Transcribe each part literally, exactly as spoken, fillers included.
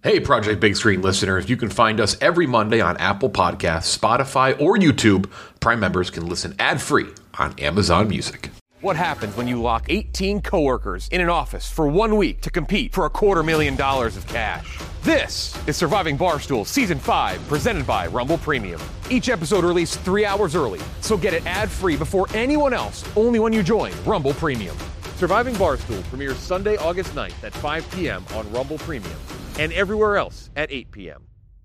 Hey, Project Big Screen listeners, you can find us every Monday on Apple Podcasts, Spotify, or YouTube. Prime members can listen ad-free on Amazon Music. What happens when you lock eighteen coworkers in an office for one week to compete for a quarter million dollars of cash? This is Surviving Barstool Season five, presented by Rumble Premium. Each episode released three hours early, so get it ad-free before anyone else, only when you join Rumble Premium. Surviving Barstool premieres Sunday, August ninth at five p.m. on Rumble Premium and everywhere else at eight p.m.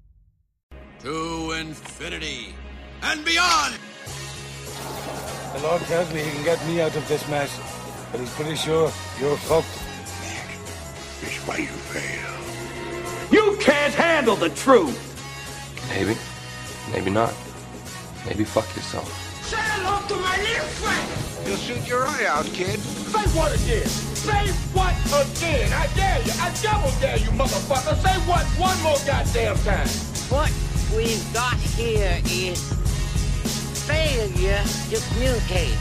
To infinity and beyond! The Lord tells me he can get me out of this mess, but he's pretty sure you're fucked. It's why you fail. You can't handle the truth! Maybe. Maybe not. Maybe fuck yourself. Say hello to my little friend! You'll shoot your eye out, kid. Say what again? Say what again? I dare you. I double dare you, motherfucker. Say what one more goddamn time. What we've got here is failure to communicate.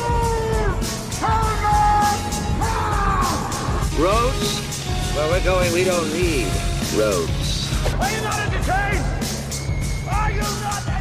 Roads? Where we're going, we don't need roads. Are you not entertained? Are you not entertained?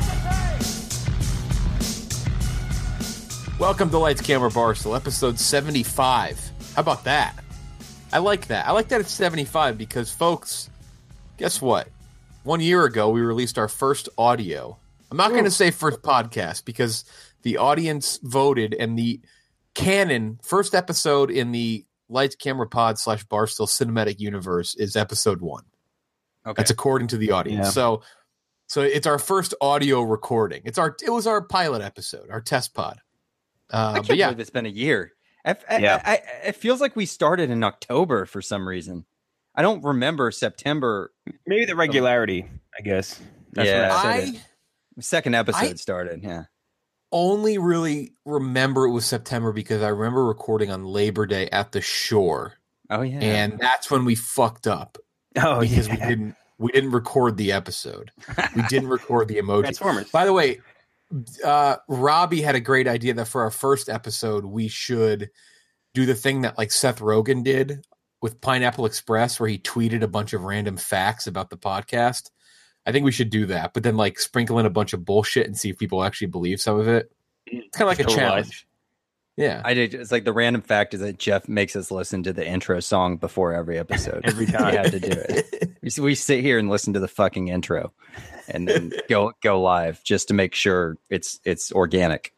Welcome to Lights, Camera, Barstool, episode seventy-five. How about that? I like that. I like that it's seventy-five because, folks, guess what? One year ago, we released our first audio. I'm not going to say first podcast because the audience voted, and the canon first episode in the Lights, Camera, Pod slash Barstool Cinematic Universe is episode one. Okay, that's according to the audience. Yeah. So, so it's our first audio recording. It's our it was our pilot episode, our test pod. Uh, I can't but yeah. believe it's been a year. I, I, Yeah. I, I, it feels like we started in October for some reason. I don't remember September. Maybe the regularity, I guess. That's yeah, what I I- said. it. Second episode I- started. Yeah, Only really remember it was September because I remember recording on Labor Day at the shore. Oh yeah, And that's when we fucked up. Oh, because yeah. we didn't we didn't record the episode. We didn't record the emoji. Transformers. By the way, uh, Robbie had a great idea that for our first episode we should do the thing that like Seth Rogen did with Pineapple Express, where he tweeted a bunch of random facts about the podcast. I think we should do that, but then like sprinkle in a bunch of bullshit and see if people actually believe some of it. It's kind of like a Total challenge. lies. Yeah. I did. It's like the random fact is that Jeff makes us listen to the intro song before every episode. Every time. I have to do it. We, we sit here and listen to the fucking intro, and then go go live just to make sure it's it's organic.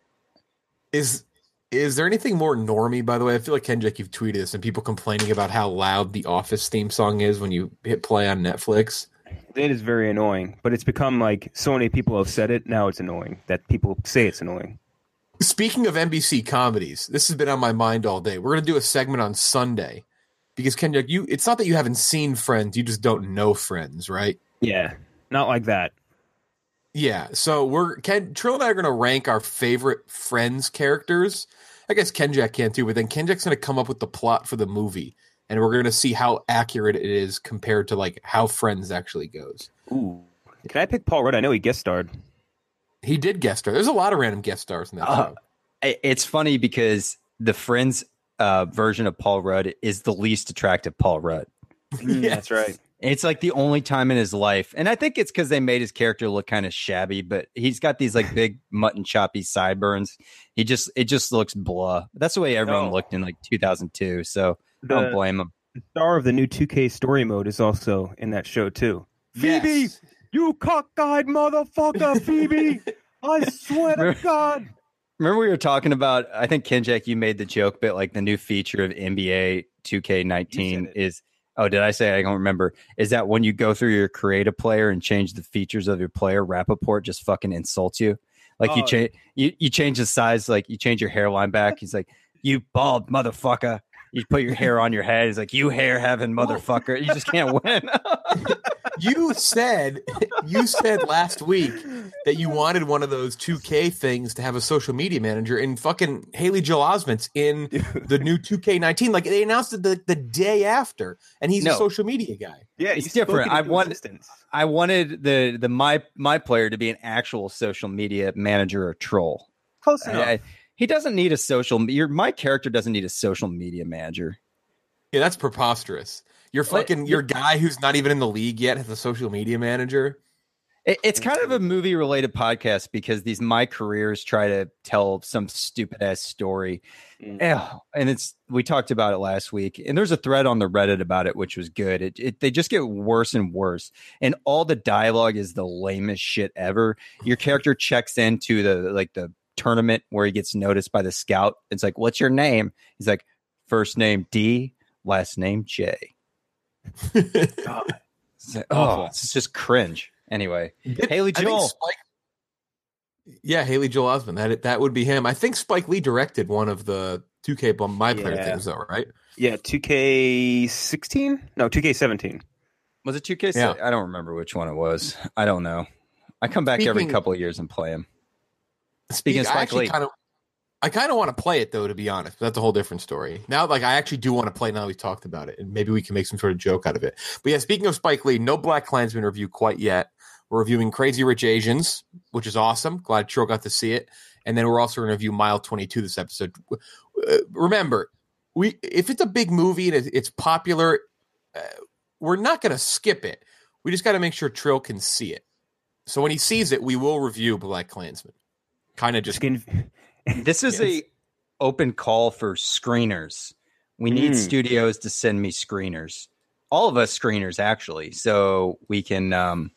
Is is there anything more normie, by the way? I feel like, Kendrick, you've tweeted this, and people complaining about how loud the Office theme song is when you hit play on Netflix. It is very annoying, but it's become like so many people have said it. Now it's annoying that people say it's annoying. Speaking of N B C comedies, this has been on my mind all day. We're going to do a segment on Sunday because, Kendrick, you it's not that you haven't seen Friends, you just don't know Friends, right? Yeah, not like that. Yeah, so we're Ken Trill and I are going to rank our favorite Friends characters. I guess Kenjack can too, but then Kenjack's going to come up with the plot for the movie, and we're going to see how accurate it is compared to like how Friends actually goes. Ooh, can I pick Paul Rudd? I know he guest starred. He did guest star. There's a lot of random guest stars in that Uh, show. it- It's funny because the Friends uh, version of Paul Rudd is the least attractive Paul Rudd. Mm, Yes. That's right. It's like the only time in his life, and I think it's because they made his character look kind of shabby. But he's got these like big mutton choppy sideburns. He just it just looks blah. That's the way everyone No. looked in like two thousand two. So I don't The- blame him. The star of the new two K story mode is also in that show too. Phoebe, Yes. you cockeyed motherfucker, Phoebe! I swear to God. Remember we were talking about? I think Kenjack, you made the joke, but like the new feature of N B A two K nineteen You said it. is. Oh, did I say? I don't remember. Is that when you go through your creative player and change the features of your player, Rappaport just fucking insults you. Like you Oh. change, you, you change the size, like you change your hairline back. He's like, you bald motherfucker. You put your hair on your head. He's like, you hair having motherfucker. You just can't win. You said you said last week that you wanted one of those two K things to have a social media manager, and fucking Haley Joel Osment's in the new two K nineteen. Like they announced it the, the day after, and he's No. a social media guy. Yeah, It's he's different. spoken I into want- existence. I wanted the the my my player to be an actual social media manager or troll. Close enough. I- he doesn't need a social. Your my character doesn't need a social media manager. Yeah, that's preposterous. Your fucking your guy who's not even in the league yet has a social media manager. It, it's kind of a movie related podcast because these my careers try to tell some stupid ass story. Mm. Ugh, and it's we talked about it last week, and there's a thread on the Reddit about it, which was good. It, it they just get worse and worse, and all the dialogue is the lamest shit ever. Your character checks into the like the tournament where he gets noticed by the scout. It's like, "What's your name?" He's like, "First name D, last name J." oh, oh, it's just cringe. Anyway, Did, Haley Joel. Spike, yeah, Haley Joel Osment. That that would be him. I think Spike Lee directed one of the two K Bum My Player yeah. things, though, right? Yeah, two K sixteen? No, two K seventeen. Was it two K? Yeah. I don't remember which one it was. I don't know. I come back Speaking, every couple of years and play him. Speaking speak, of Spike Lee. Kinda, I kind of want to play it, though, to be honest. But that's a whole different story. Now, like, I actually do want to play now we've talked about it, and maybe we can make some sort of joke out of it. But yeah, speaking of Spike Lee, no Black Klansman review quite yet. We're reviewing Crazy Rich Asians, which is awesome. Glad Trill got to see it. And then we're also going to review Mile twenty-two this episode. Uh, remember, we if it's a big movie and it's popular, uh, we're not going to skip it. We just got to make sure Trill can see it. So when he sees it, we will review Black Klansman. Kind of just... This is yes. a open call for screeners. We need mm. studios to send me screeners. All of us screeners, actually. So we can... Um,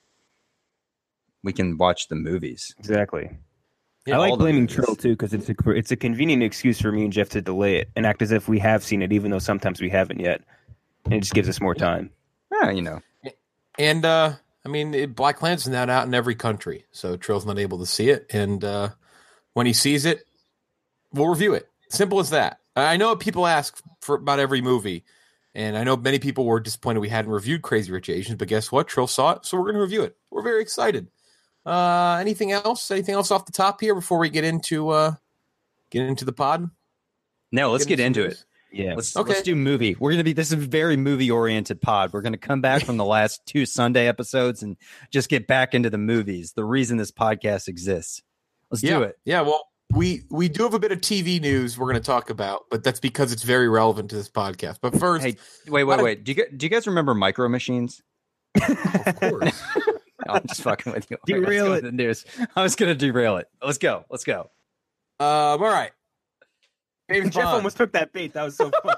we can watch the movies. Exactly. Yeah, I like blaming Trill too because it's a it's a convenient excuse for me and Jeff to delay it and act as if we have seen it, even though sometimes we haven't yet. And it just gives us more time. Yeah, you know. And uh, I mean, it, Black Klansman's now out in every country, so Trill's not able to see it. And uh, when he sees it, we'll review it. Simple as that. I know people ask for about every movie, and I know many people were disappointed we hadn't reviewed Crazy Rich Asians, but guess what? Trill saw it, so we're going to review it. We're very excited. Uh, anything else? Anything else off the top here before we get into uh, get into the pod? No, let's get, get into it. Yeah, let's okay. let's do movie. We're gonna be this is a very movie oriented pod. We're gonna come back from the last two Sunday episodes and just get back into the movies. The reason this podcast exists. Let's yeah. do it. Yeah. Well, we we do have a bit of T V news we're going to talk about, but that's because it's very relevant to this podcast. But first, hey, wait, wait, wait. Do you do you guys remember Micro Machines? Of course. No, I'm just fucking with you. Derail it. The news. I was going to derail it. Let's go. Let's go. Um, all right. James Jeff Bond. Almost took that bait. That was so funny.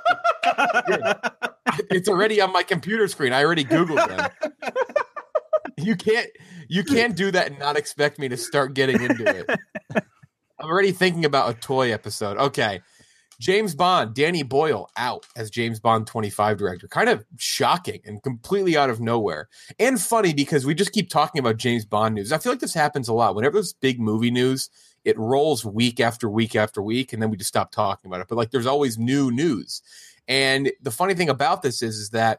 It's already on my computer screen. I already Googled them. You can't you can't do that and not expect me to start getting into it. I'm already thinking about a toy episode. Okay. James Bond, Danny Boyle out as James Bond twenty-five director. Kind of shocking and completely out of nowhere. And funny because we just keep talking about James Bond news. I feel like this happens a lot. Whenever there's big movie news, it rolls week after week after week, and then we just stop talking about it. But like there's always new news. And the funny thing about this is, is that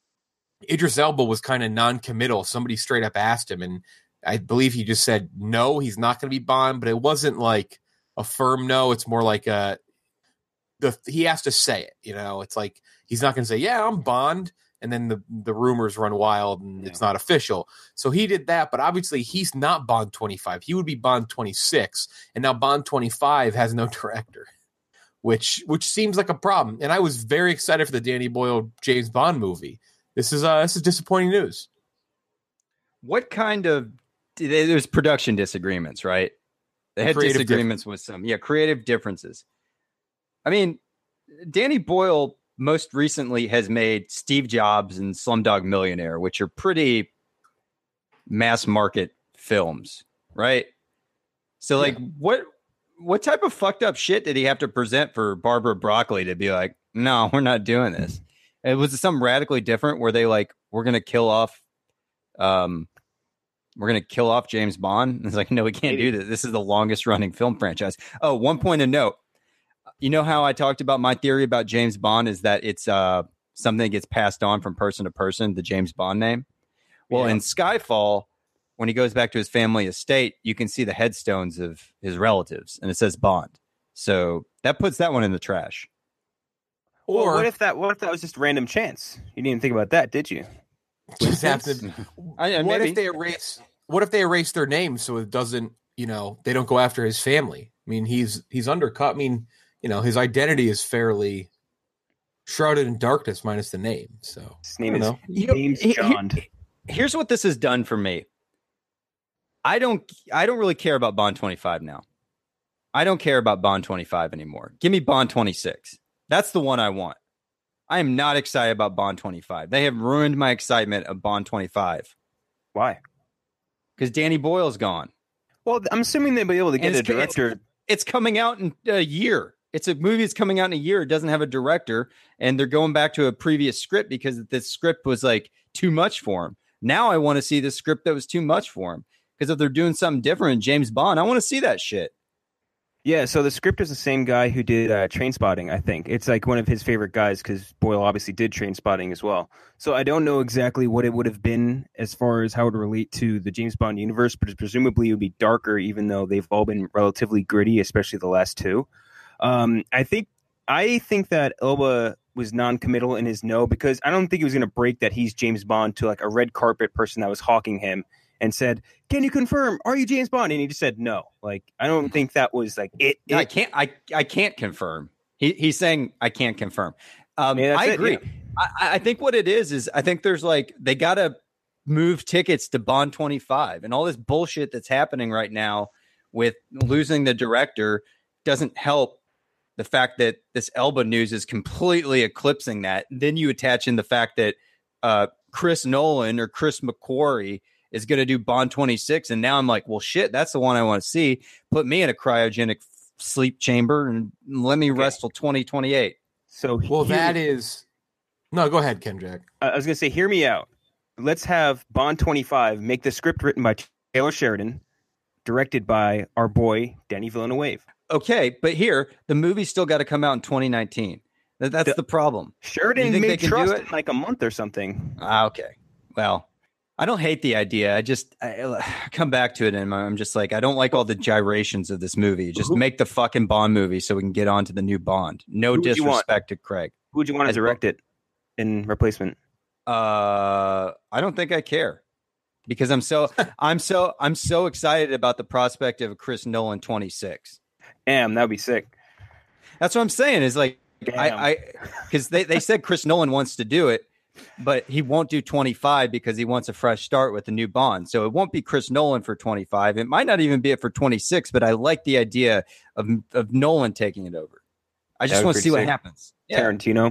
Idris Elba was kind of non-committal. Somebody straight up asked him, and I believe he just said, no, he's not going to be Bond. But it wasn't like a firm no. It's more like a, The, he has to say it, you know. It's like he's not going to say, "Yeah, I'm Bond," and then the the rumors run wild and yeah. it's not official. So he did that, but obviously he's not Bond twenty-five. He would be Bond twenty-six, and now Bond twenty-five has no director, which which seems like a problem. And I was very excited for the Danny Boyle James Bond movie. This is uh this is disappointing news. What kind of there's production disagreements, right? They had creative disagreements with some, yeah, creative differences. I mean, Danny Boyle most recently has made Steve Jobs and Slumdog Millionaire, which are pretty mass market films, right? So, like, yeah. what what type of fucked up shit did he have to present for Barbara Broccoli to be like, no, we're not doing this? It was something radically different where they like, we're gonna kill off, um, we're gonna kill off James Bond. And it's like, no, we can't Maybe. do this. This is the longest running film franchise. Oh, one point of note. You know how I talked about my theory about James Bond is that it's uh, something that gets passed on from person to person, the James Bond name? Well, yeah. in Skyfall, when he goes back to his family estate, you can see the headstones of his relatives, and it says Bond. So that puts that one in the trash. Or well, what if that what if that was just random chance? You didn't even think about that, did you? Just have to, I, what maybe. if they erase what if they erase their name so it doesn't, you know, they don't go after his family? I mean, he's he's undercut. I mean, you know, his identity is fairly Shrouded in Darkness minus the name. So his name is know. James He- he- John. Here's what this has done for me. I don't I don't really care about Bond twenty-five now. I don't care about Bond twenty-five anymore. Give me Bond twenty-six. That's the one I want. I am not excited about Bond twenty-five. They have ruined my excitement of Bond twenty-five. Why? Because Danny Boyle's gone. Well, I'm assuming they'll be able to get And a it's- it's- director. It's coming out in a year. It's a movie that's coming out in a year. It doesn't have a director, and they're going back to a previous script because this script was like too much for him. Now I want to see the script that was too much for him. Because if they're doing something different in James Bond, I want to see that shit. Yeah, so the script is the same guy who did uh, Trainspotting, I think. It's like one of his favorite guys because Boyle obviously did Trainspotting as well. So I don't know exactly what it would have been as far as how it would relate to the James Bond universe, but presumably it would be darker, even though they've all been relatively gritty, especially the last two. Um, I think I think that Elba was non-committal in his no because I don't think he was going to break that he's James Bond to like a red carpet person that was hawking him and said, "Can you confirm? Are you James Bond?" And he just said no. Like I don't think that was like it. No, it I can't. I I can't confirm. He he's saying I can't confirm. Um, Yeah, that's I it, agree. yeah. I, I think what it is is I think there's like they got to move tickets to Bond twenty-five and all this bullshit that's happening right now with losing the director doesn't help the fact that this Elba news is completely eclipsing that. Then you attach in the fact that uh, Chris Nolan or Chris McQuarrie is going to do Bond twenty-six. And now I'm like, well, shit, that's the one I want to see. Put me in a cryogenic sleep chamber and let me Okay. rest till twenty twenty-eight. So Well, here- that is no. Go ahead, Ken Jack. I was going to say, hear me out. Let's have Bond twenty-five make the script written by Taylor Sheridan, directed by our boy Danny Villeneuve. Okay, but here, the movie's still got to come out in twenty nineteen. That, that's The- the problem. Sheridan You think they made can do Trust it? in like a month or something. Ah, okay. Well, I don't hate the idea. I just I, I come back to it, and I'm just like, I don't like all the gyrations of this movie. Just make the fucking Bond movie so we can get on to the new Bond. No Who would you want? disrespect to Craig. Who would you want to As direct it in replacement? Uh, I don't think I care because I'm so I'm so I'm so excited about the prospect of a Chris Nolan twenty-six. Damn, that would be sick. That's what I'm saying. Is like Damn. I I because they they said Chris Nolan wants to do it, but he won't do twenty-five because he wants a fresh start with the new Bond. So it won't be Chris Nolan for twenty-five. It might not even be it for twenty-six. But I like the idea of of Nolan taking it over. I just That would want to be see what sick. happens. Yeah. Tarantino.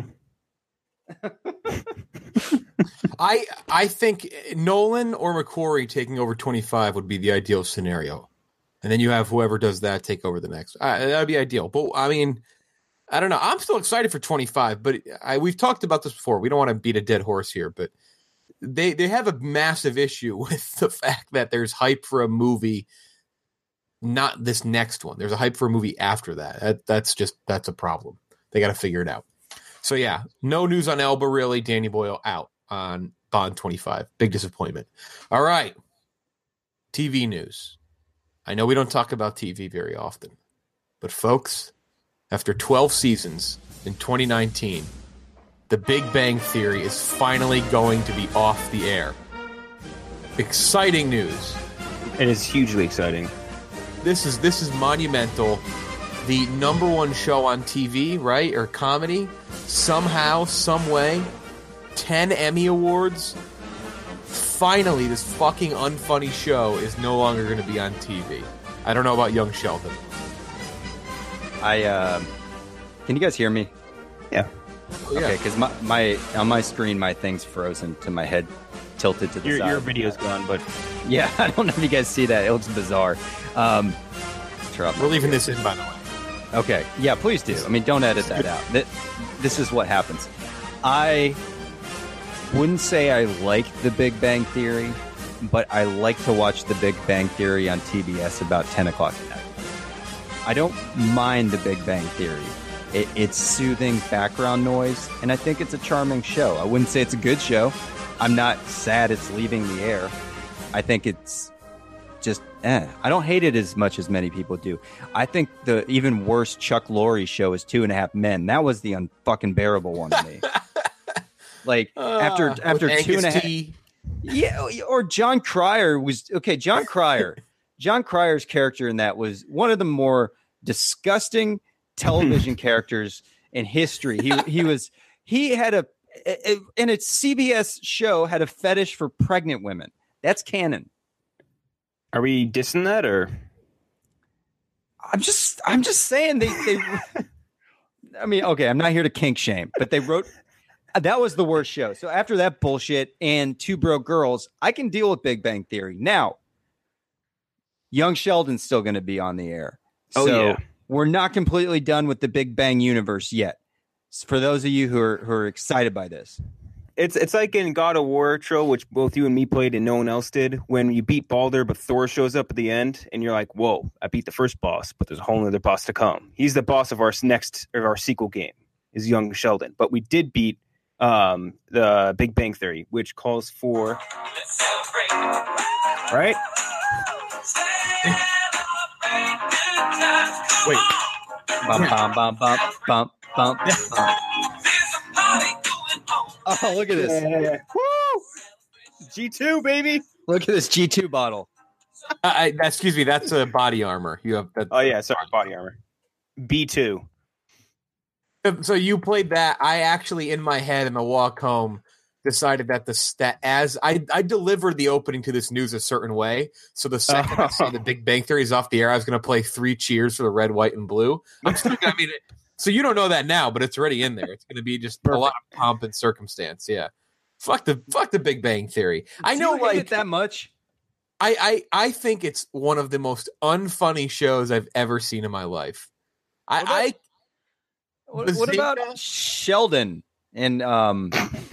I I think Nolan or McQuarrie taking over twenty-five would be the ideal scenario, and then you have whoever does that take over the next. Uh, that'd be ideal. But I mean, I don't know. I'm still excited for twenty-five, but I, we've talked about this before. We don't want to beat a dead horse here, but they they have a massive issue with the fact that there's hype for a movie, not this next one. There's a hype for a movie after that. that that's just that's a problem. They got to figure it out. So yeah, no news on Elba really. Danny Boyle out on Bond twenty-five. Big disappointment. All right. T V news. I know we don't talk about T V very often, but folks, after twelve seasons in twenty nineteen, The Big Bang Theory is finally going to be off the air. Exciting news. It is hugely exciting. This is this is monumental. The number one show on T V, right? Or comedy. Somehow, some way, ten Emmy Awards. Finally, this fucking unfunny show is no longer going to be on T V. I don't know about young Sheldon. I uh, can you guys hear me? Yeah. Oh, yeah. Okay, because my, my on my screen my thing's frozen to my head tilted to the Your, side. your video's gone, but Yeah, I don't know if you guys see that. It looks bizarre. Um, trouble. We're leaving this in, by the way. Okay, yeah, please do. I mean, don't edit that out. Th- This is what happens. I wouldn't say I like The Big Bang Theory, but I like to watch The Big Bang Theory on T B S about ten o'clock at night. I don't mind The Big Bang Theory. It, it's soothing background noise, and I think it's a charming show. I wouldn't say it's a good show. I'm not sad it's leaving the air. I think it's just, eh. I don't hate it as much as many people do. I think the even worse Chuck Lorre show is Two and a Half Men. That was the unfucking bearable one to me. Like after Uh, after with two and a half, Angus T. yeah. Or John Cryer was okay. John Cryer, John Cryer's character in that was one of the more disgusting television characters in history. He he was he had a in its C B S show had a fetish for pregnant women. That's canon. Are we dissing that or? I'm just I'm just saying they they. I mean, okay, I'm not here to kink shame, but they wrote that was the worst show. So after that bullshit and Two Broke Girls, I can deal with Big Bang Theory. Now, Young Sheldon's still going to be on the air. Oh, so yeah. We're not completely done with the Big Bang universe yet. For those of you who are who are excited by this. It's it's like in God of War, Tro, which both you and me played and no one else did. When you beat Baldur, but Thor shows up at the end, and you're like, "Whoa, I beat the first boss, but there's a whole other boss to come." He's the boss of our next of our sequel game, is Young Sheldon. But we did beat um, the Big Bang Theory, which calls for right. Wait, Bum bum bum bum bum bum. bum. Oh, look at this! Yeah. Woo! G two, baby. Look at this G two bottle. I, I, excuse me, that's a body armor. You have. That's, Oh yeah, sorry, body armor. B two. So you played that. I actually, in my head, in the walk home, decided that the that as I I delivered the opening to this news a certain way. So the second I saw the Big Bang Theory is off the air, I was going to play three cheers for the red, white, and blue. I'm still. I mean. It, So you don't know that now, but it's already in there. It's going to be just Perfect. a lot of pomp and circumstance. Yeah, fuck the fuck the Big Bang Theory. I Do know, you hate like it that much. I, I I think it's one of the most unfunny shows I've ever seen in my life. I what about, I what, what about Sheldon and um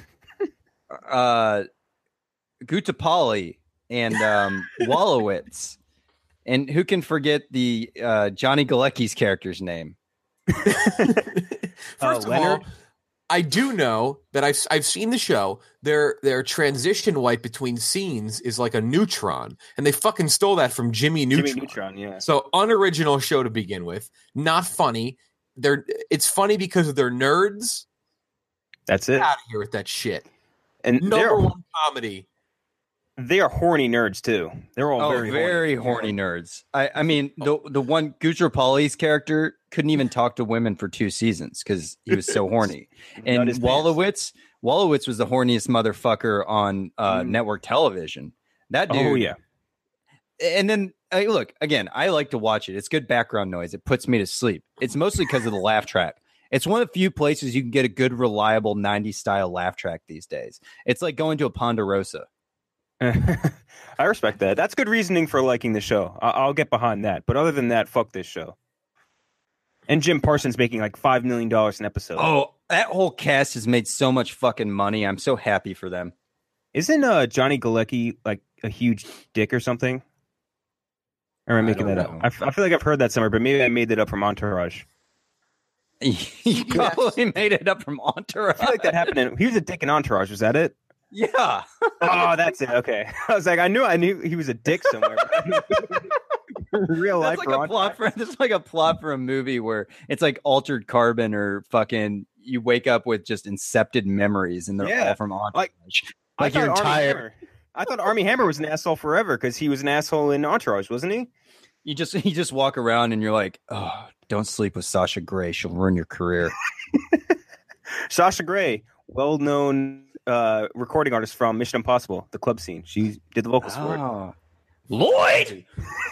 uh Gutapali and um Wallowitz, and who can forget the uh, Johnny Galecki's character's name? First uh, of Leonard? all, I do know that I've I've seen the show. Their their transition wipe between scenes is like a neutron, and they fucking stole that from Jimmy Neutron. Jimmy Neutron, yeah. So unoriginal show to begin with, not funny. They're it's funny because of their nerds. That's it. Get out of here with that shit. And number one comedy. They are horny nerds too. They're all oh, very very horny, horny nerds. I, I mean, the the one Gutapali's character couldn't even talk to women for two seasons because he was so horny. And Wallowitz, Wallowitz was the horniest motherfucker on uh, mm. network television. That dude. Oh yeah. And then I, look again. I like to watch it. It's good background noise. It puts me to sleep. It's mostly because of the laugh track. It's one of the few places you can get a good, reliable nineties style laugh track these days. It's like going to a Ponderosa. I respect that. That's good reasoning for liking the show. I- I'll get behind that. But other than that, fuck this show. And Jim Parsons making like five million dollars an episode. Oh, that whole cast has made so much fucking money. I'm so happy for them. Isn't uh, Johnny Galecki like a huge dick or something? Or am I making I that know. up? I, f- I feel like I've heard that somewhere, but maybe I made it up from Entourage. You probably made it up from Entourage. I feel like that happened. In, he was a dick in Entourage. Was that it? Yeah. Oh, that's it. Okay. I was like, I knew I knew he was a dick somewhere. Real life. That's like a plot for that's like a plot for a movie where it's like Altered Carbon or fucking you wake up with just incepted memories and they're yeah. all from Entourage. Like, like you're tired. I thought Armie Hammer was an asshole forever because he was an asshole in Entourage, wasn't he? You just you just walk around and you're like, oh, don't sleep with Sasha Grey. She'll ruin your career. Sasha Grey, well-known uh, recording artist from Mission Impossible, the club scene. She did the vocals oh. for it. Lloyd!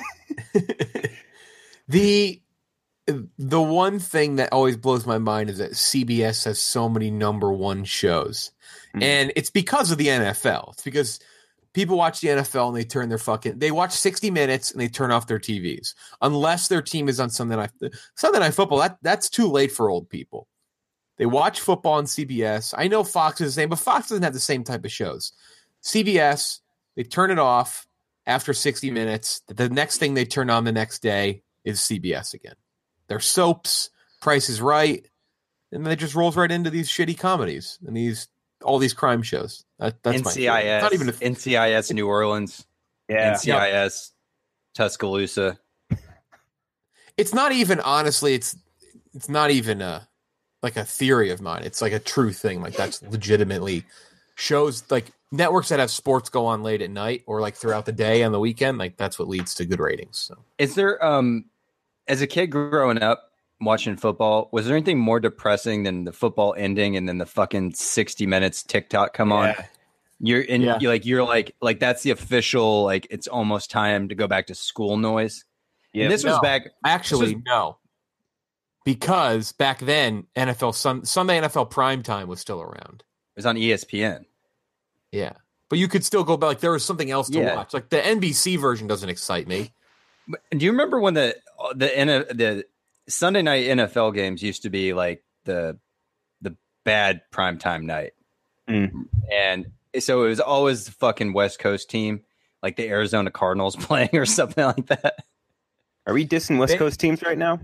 the the one thing that always blows my mind is that C B S has so many number one shows. Mm-hmm. And it's because of the N F L. It's because people watch the N F L and they turn their fucking they watch sixty minutes and they turn off their T Vs. Unless their team is on Sunday night Sunday night football, that that's too late for old people. They watch football on C B S. I know Fox is the same, but Fox doesn't have the same type of shows. C B S, they turn it off after sixty minutes. The next thing they turn on the next day is C B S again. Their soaps, Price is Right, and then it just rolls right into these shitty comedies and these all these crime shows. That, that's N C I S, my not even a, N C I S New Orleans, yeah, N C I S yep. Tuscaloosa. It's not even honestly. It's it's not even a like a theory of mine. It's like a true thing. Like that's legitimately shows like networks that have sports go on late at night or like throughout the day on the weekend. Like that's what leads to good ratings. So is there um as a kid growing up, watching football, was there anything more depressing than the football ending and then the fucking sixty minutes TikTok come on? Yeah. You're in Yeah. you're like you're like like that's the official like it's almost time to go back to school noise. Yeah, And this was No, back Actually, this was- no. Because back then, N F L Sun- Sunday N F L primetime was still around. it was on E S P N. Yeah. But you could still go back. Like, there was something else to Yeah. watch. Like, the N B C version doesn't excite me. But do you remember when the the N- the Sunday night N F L games used to be like the the bad primetime night? Mm. And so it was always the fucking West Coast team, like the Arizona Cardinals playing or something like that. Are we dissing West They- Coast teams right now?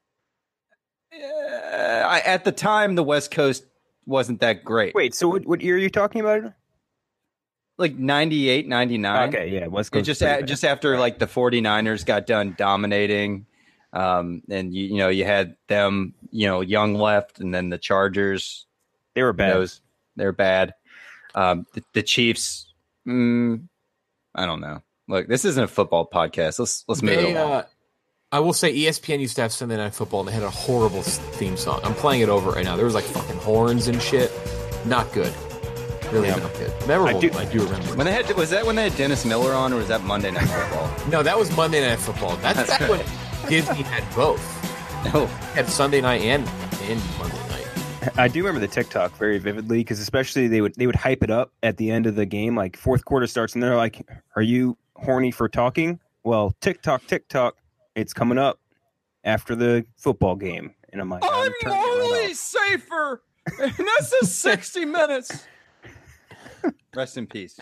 Uh, I, at the time, the West Coast wasn't that great. Wait, so what, what year are you talking about? Like ninety-eight, ninety-nine. Okay, yeah, West It Coast. just pretty a, bad. just after like the 49ers got done dominating, um, and you, you know you had them, you know, young left, and then the Chargers. they were bad. Those they're bad. Um, the, the Chiefs. Mm, I don't know. Look, this isn't a football podcast. Let's let's move They, it along. uh, I will say E S P N used to have Sunday Night Football, and they had a horrible s- theme song. I'm playing it over right now. There was like fucking horns and shit. Not good. Really Yeah. not good. Memorable. I do- I do remember. When they had was that when they had Dennis Miller on, or was that Monday Night Football? No, that was Monday Night Football. That's, That's back right. when Disney had both. No, Had Sunday night and, and Monday night. I do remember the TikTok very vividly because especially they would they would hype it up at the end of the game, like fourth quarter starts, and they're like, "Are you horny for talking?" Well, TikTok, TikTok, it's coming up after the football game, and I'm like, I'm turning it right morally off. safer. And this is sixty minutes. Rest in peace.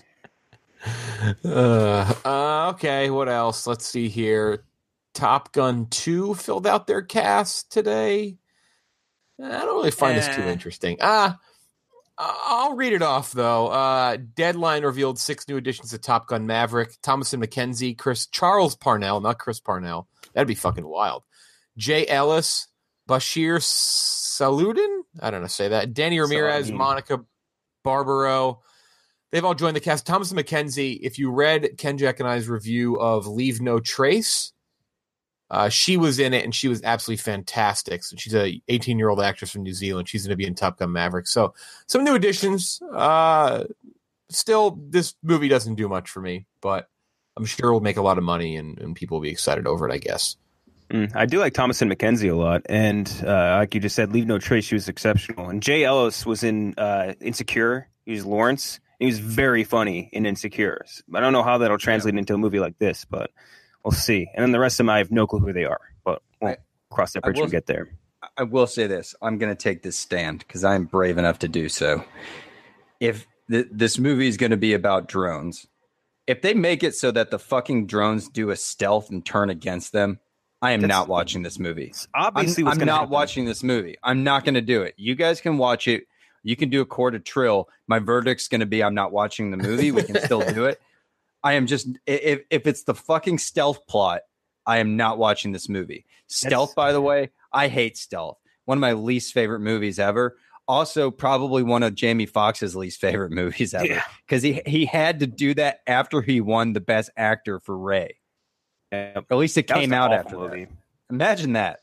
Uh, uh, okay, what else? Let's see here. Top Gun two filled out their cast today. I don't really find this too Eh. interesting. Uh, I'll read it off, though. Uh, Deadline revealed six new additions to Top Gun Maverick. Thomason McKenzie, Chris Charles Parnell, not Chris Parnell. That'd be fucking wild. Jay Ellis, Bashir Saludin, I don't know, say that. Danny Ramirez, Saludin. Monica Barbaro. They've all joined the cast. Thomas McKenzie, if you read Ken Jack and I's review of Leave No Trace, uh, she was in it, and she was absolutely fantastic. So she's a eighteen-year-old actress from New Zealand. She's going to be in Top Gun Maverick. So some new additions. Uh, still, this movie doesn't do much for me, but I'm sure it'll make a lot of money, and, and people will be excited over it, I guess. Mm, I do like Thomason McKenzie a lot, and uh, like you just said, Leave No Trace, she was exceptional. And Jay Ellis was in uh, Insecure. He was Lawrence. He was very funny in Insecure. I don't know how that'll translate into a movie like this, but we'll see. And then the rest of them, I have no clue who they are, but we'll I- cross that I bridge when will- we get there. I will say this. I'm going to take this stand because I'm brave enough to do so. If th- this movie is going to be about drones, if they make it so that the fucking drones do a stealth and turn against them, I am That's- not watching this movie. Obviously, I'm, what's I'm gonna not happen. watching this movie. I'm not going to do it. You guys can watch it. You can do a quarter trill. My verdict's going to be I'm not watching the movie. We can still do it. I am just if if it's the fucking stealth plot, I am not watching this movie. Stealth, That's- by the way, I hate stealth. One of my least favorite movies ever. Also, probably one of Jamie Foxx's least favorite movies ever Yeah. because he he had to do that after he won the Best Actor for Ray. Yeah, Or at least it that was came an out awful after movie. that. Imagine that.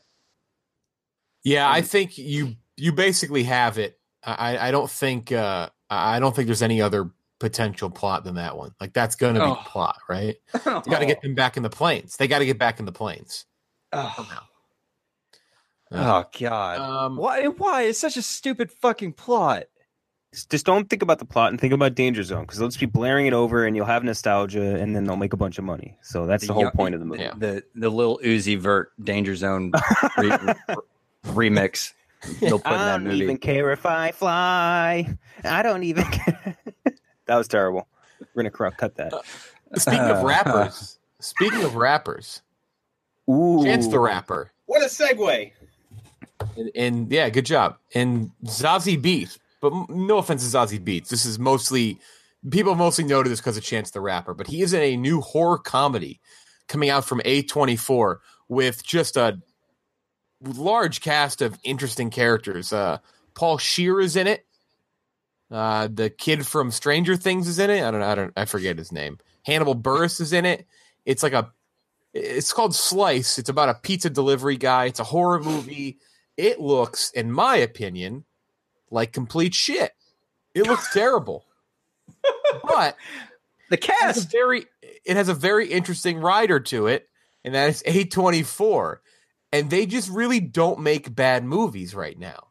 Yeah, I think you you basically have it. I, I don't think uh, I don't think there's any other potential plot than that one. Like that's going to be Oh. the plot, right? You got to get them back in the planes. They got to get back in the planes. Oh, Uh, oh God! Um, why? Why? It's such a stupid fucking plot. Just don't think about the plot and think about Danger Zone because they'll just be blaring it over and you'll have nostalgia and then they'll make a bunch of money. So that's the, whole young- point of the movie. Yeah. The the little Uzi Vert Danger Zone re- re- remix. They'll put in I that don't movie. even care if I fly. I don't even care. That was terrible. We're going to cut that. Speaking of rappers, speaking of rappers, Ooh. Chance the Rapper, What a segue. and, and yeah, good job. And Zazie Beetz, but m- no offense to Zazie Beetz. This is mostly people mostly noted this because of Chance the Rapper, but he is in a new horror comedy coming out from A twenty-four with just a large cast of interesting characters. Uh, Paul Scheer is in it. Uh, the kid from Stranger Things is in it. I don't know. I don't. I forget his name. Hannibal Buress is in it. It's like a. It's called Slice. It's about a pizza delivery guy. It's a horror movie. It looks, in my opinion, like complete shit. It looks terrible. But the cast it has a very it has a very interesting rider to it, and that is A twenty-four. And they just really don't make bad movies right now.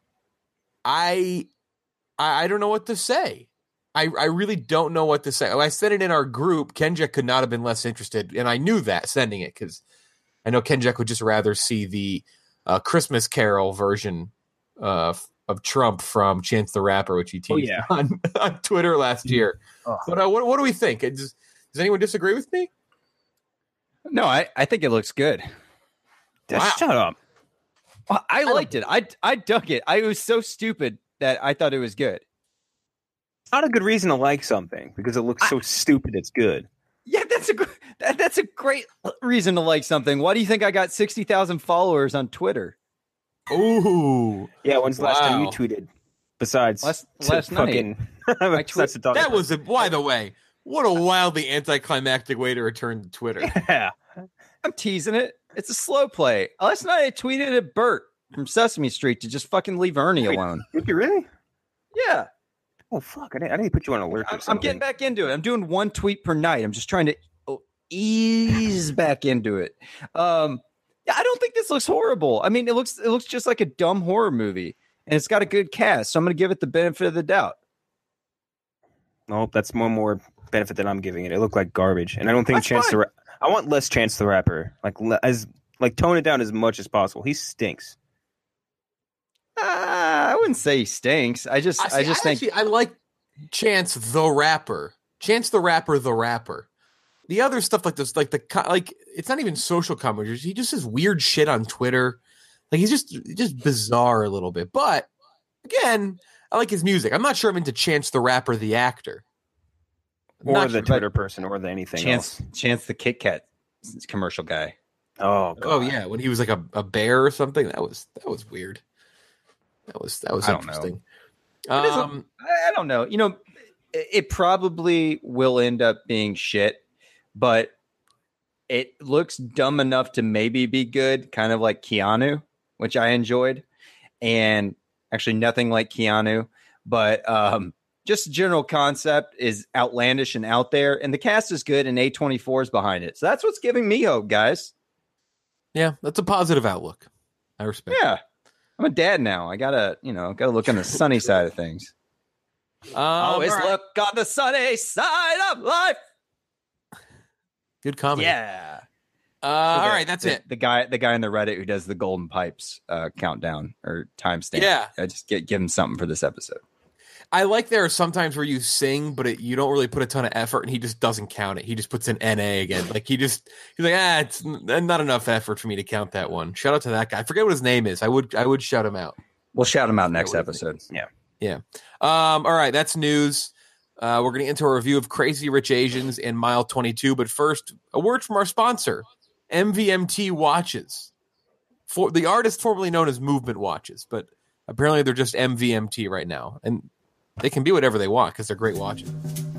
I I, I don't know what to say. I, I really don't know what to say. I said it in our group. Kenjek could not have been less interested, and I knew that sending it because I know Kenjek would just rather see the uh, Christmas Carol version uh, of Trump from Chance the Rapper, which he teased oh, yeah. on, on Twitter last year. Oh. But uh, what, what do we think? Does, does anyone disagree with me? No, I, I think it looks good. Wow. Shut up. I, I liked it. I, I dug it. I was so stupid that I thought it was good. Not a good reason to like something because it looks so I, stupid it's good. Yeah, that's a that, that's a great reason to like something. Why do you think I got sixty thousand followers on Twitter? Ooh. Yeah, when's the last wow. time you tweeted? Besides last, last fucking night. Tweet, that was a, by the way, what a wildly anticlimactic way to return to Twitter. Yeah. I'm teasing it. It's a slow play. Last night I tweeted at Bert from Sesame Street to just fucking leave Ernie alone. Did you really? Yeah. Oh, fuck. I didn't, I didn't put you on alert. I'm, I'm getting back into it. I'm doing one tweet per night. I'm just trying to oh, ease back into it. Um, yeah, I don't think this looks horrible. I mean, it looks it looks just like a dumb horror movie, and it's got a good cast, so I'm going to give it the benefit of the doubt. Nope, that's one more benefit that I'm giving it. It looked like garbage, and I don't think that's Chance fine. the Ra- I want less Chance the Rapper. Like as like tone it down as much as possible. He stinks. Uh, I wouldn't say he stinks. I just, I, see, I just I think actually, I like Chance the Rapper, Chance the Rapper, the rapper. The other stuff like this, like the like, it's not even social comedy. He just says weird shit on Twitter. Like he's just just bizarre a little bit. But again, I like his music. I'm not sure I'm into Chance the Rapper, the actor, or not the sure, Twitter person, or the anything Chance, else. Chance the Kit Kat commercial guy. Oh, God. oh yeah, when he was like a, a bear or something. That was that was weird. That was that was I don't interesting. Know. Um, I don't know. You know, it probably will end up being shit, but it looks dumb enough to maybe be good, kind of like Keanu, which I enjoyed, and actually nothing like Keanu, but um, just general concept is outlandish and out there, and the cast is good, and A twenty-four is behind it. So that's what's giving me hope, guys. Yeah, that's a positive outlook. I respect. Yeah. I'm a dad now. I gotta, you know, gotta look on the sunny side of things. Um, Always right. look on the sunny side of life. Good comment. Yeah. Uh, So all the, right, that's the, it. The guy, the guy in the Reddit who does the golden pipes uh, countdown or timestamp. Yeah. I just get give him something for this episode. I like there are sometimes where you sing, but it, you don't really put a ton of effort, and he just doesn't count it. He just puts an N A again. Like he just he's like, ah, it's not enough effort for me to count that one. Shout out to that guy. I forget what his name is. I would I would shout him out. We'll shout him out next episode. Yeah, yeah. Um. All right, that's news. Uh, we're going to get into a review of Crazy Rich Asians and Mile twenty-two, but first, a word from our sponsor, M V M T Watches. For the artist formerly known as Movement Watches, but apparently they're just M V M T right now, and they can be whatever they want because they're great watches.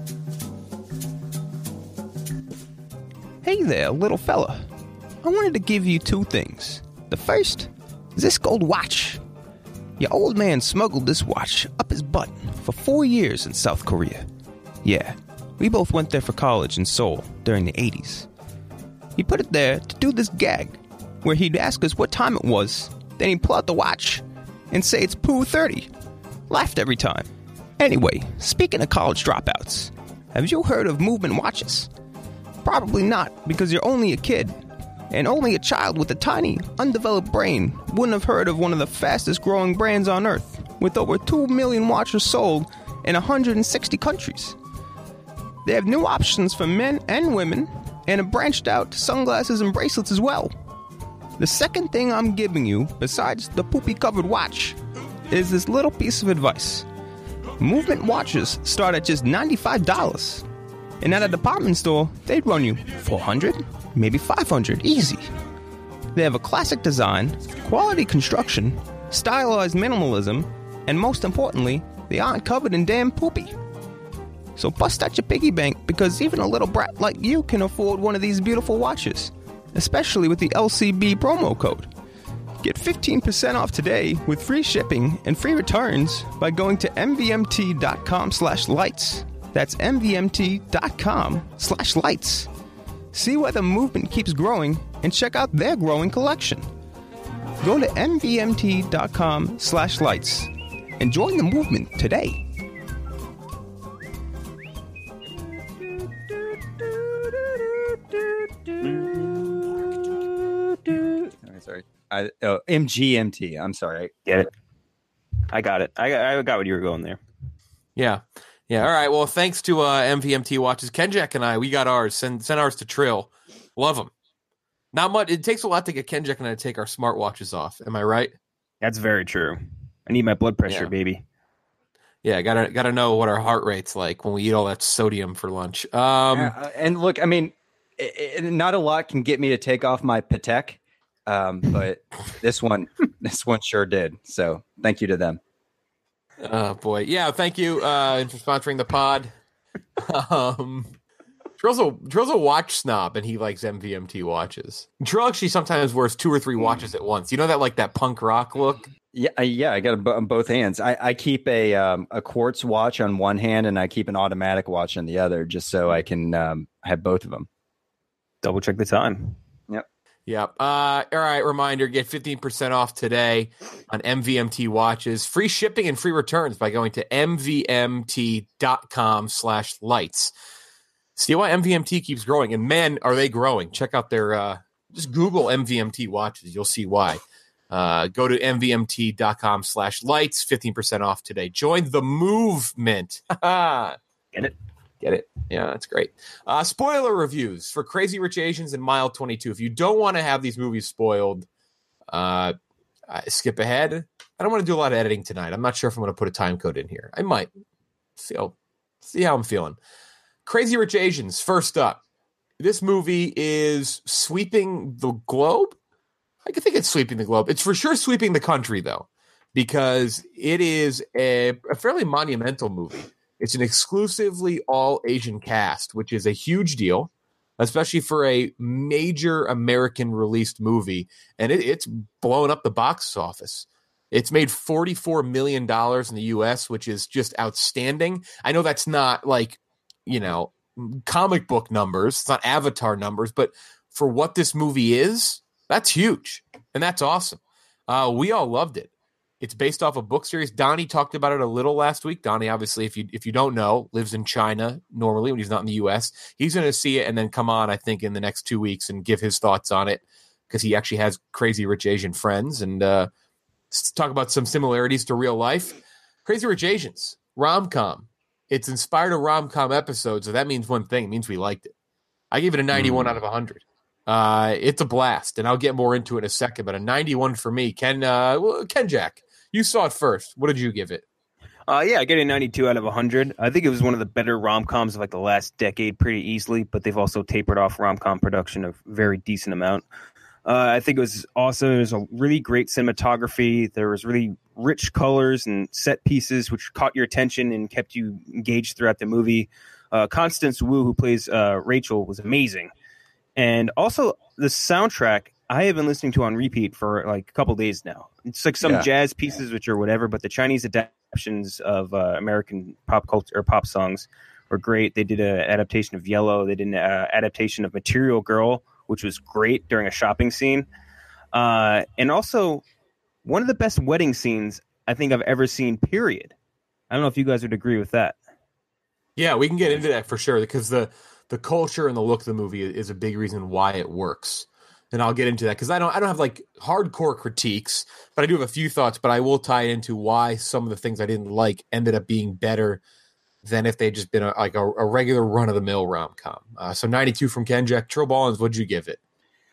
Hey there, little fella. I wanted to give you two things. The first is this gold watch. Your old man smuggled this watch up his butt for four years in South Korea. Yeah, we both went there for college in Seoul during the eighties. He put it there to do this gag, where he'd ask us what time it was, then he'd pull out the watch and say it's two thirty. Laughed every time. Anyway, speaking of college dropouts, have you heard of Movement Watches? Probably not, because you're only a kid, and only a child with a tiny, undeveloped brain wouldn't have heard of one of the fastest growing brands on Earth, with over two million watches sold in one hundred sixty countries. They have new options for men and women, and have branched out to sunglasses and bracelets as well. The second thing I'm giving you, besides the poopy-covered watch, is this little piece of advice. Movement watches start at just ninety-five dollars. And at a department store, they'd run you four hundred dollars, maybe five hundred dollars, easy. They have a classic design, quality construction, stylized minimalism, and most importantly, they aren't covered in damn poopy. So bust out your piggy bank, because even a little brat like you can afford one of these beautiful watches. especially with the L C B promo code. Get fifteen percent off today with free shipping and free returns by going to mvmt.com slash lights. That's mvmt.com slash lights. See why the movement keeps growing and check out their growing collection. Go to mvmt.com slash lights and join the movement today. Sorry. I, oh, M G M T. I'm sorry. Get it. I got it. I got, I got what you were going there. Yeah. Yeah. All right. Well, thanks to uh, M V M T watches, Ken Jack and I, we got ours. Send send ours to Trill. Love them. Not much. It takes a lot to get Ken Jack and I to take our smartwatches off. Am I right? That's very true. I need my blood pressure, Yeah. baby. Yeah. Gotta gotta know what our heart rate's like when we eat all that sodium for lunch. Um, Yeah, and look, I mean, it, it, not a lot can get me to take off my Patek, um, but this one, this one sure did. So thank you to them. Oh boy, yeah. Thank you uh, for sponsoring the pod. Um, Trill's a Trill's a watch snob, and he likes M V M T watches. Trill actually sometimes wears two or three watches at once. You know that like that punk rock look. Yeah, I- yeah, I got it bo- on both hands. I, I keep a um, a quartz watch on one hand, and I keep an automatic watch on the other, just so I can um, have both of them. Double check the time. Yep. Yep. Uh, all right. Reminder: get fifteen percent off today on M V M T watches. Free shipping and free returns by going to mvmt.com slash lights. See why M V M T keeps growing, and man, are they growing! Check out their uh, just Google M V M T watches. You'll see why. Uh, go to mvmt.com slash lights. fifteen percent off today. Join the movement. Get it? Get it? Yeah, that's great. Uh, spoiler reviews for Crazy Rich Asians and Mile twenty-two. If you don't want to have these movies spoiled, uh, uh, skip ahead. I don't want to do a lot of editing tonight. I'm not sure if I'm going to put a time code in here. I might. See how, see how I'm feeling. Crazy Rich Asians, first up. This movie is sweeping the globe. I think it's sweeping the globe. It's for sure sweeping the country, though, because it is a, a fairly monumental movie. It's an exclusively all-Asian cast, which is a huge deal, especially for a major American-released movie. And it, it's blown up the box office. It's made forty-four million dollars in the U S, which is just outstanding. I know that's not like, you know, comic book numbers. It's not Avatar numbers. But for what this movie is, that's huge. And that's awesome. Uh, we all loved it. It's based off a book series. Donnie talked about it a little last week. Donnie, obviously, if you if you don't know, lives in China normally when he's not in the U S. He's going to see it and then come on, I think, in the next two weeks and give his thoughts on it because he actually has Crazy Rich Asian friends and uh, talk about some similarities to real life. Crazy Rich Asians, rom-com. It's inspired a rom-com episode, so that means one thing. It means we liked it. I gave it a ninety-one mm. out of one hundred. Uh, it's a blast, and I'll get more into it in a second, but a ninety-one for me. Ken, uh, well, Ken Jack, you saw it first. What did you give it? Uh, yeah, I get a ninety-two out of one hundred. I think it was one of the better rom-coms of like the last decade pretty easily, but they've also tapered off rom-com production a very decent amount. Uh, I think it was awesome. It was a really great cinematography. There was really rich colors and set pieces, which caught your attention and kept you engaged throughout the movie. Uh, Constance Wu, who plays uh, Rachel, was amazing. And also the soundtrack I have been listening to on repeat for like a couple days now. It's like some Yeah. jazz pieces, which are whatever, but the Chinese adaptations of uh, American pop culture or pop songs were great. They did an adaptation of Yellow. They did an uh, adaptation of Material Girl, which was great during a shopping scene. Uh, and also one of the best wedding scenes I think I've ever seen, period. I don't know if you guys would agree with that. Yeah, we can get into that for sure because the the culture and the look of the movie is a big reason why it works. And I'll get into that because I don't I don't have like hardcore critiques, but I do have a few thoughts, but I will tie into why some of the things I didn't like ended up being better than if they'd just been a, like a, a regular run-of-the-mill rom-com. Uh, so ninety-two from Ken Jack. Trill Ballins, what'd you give it?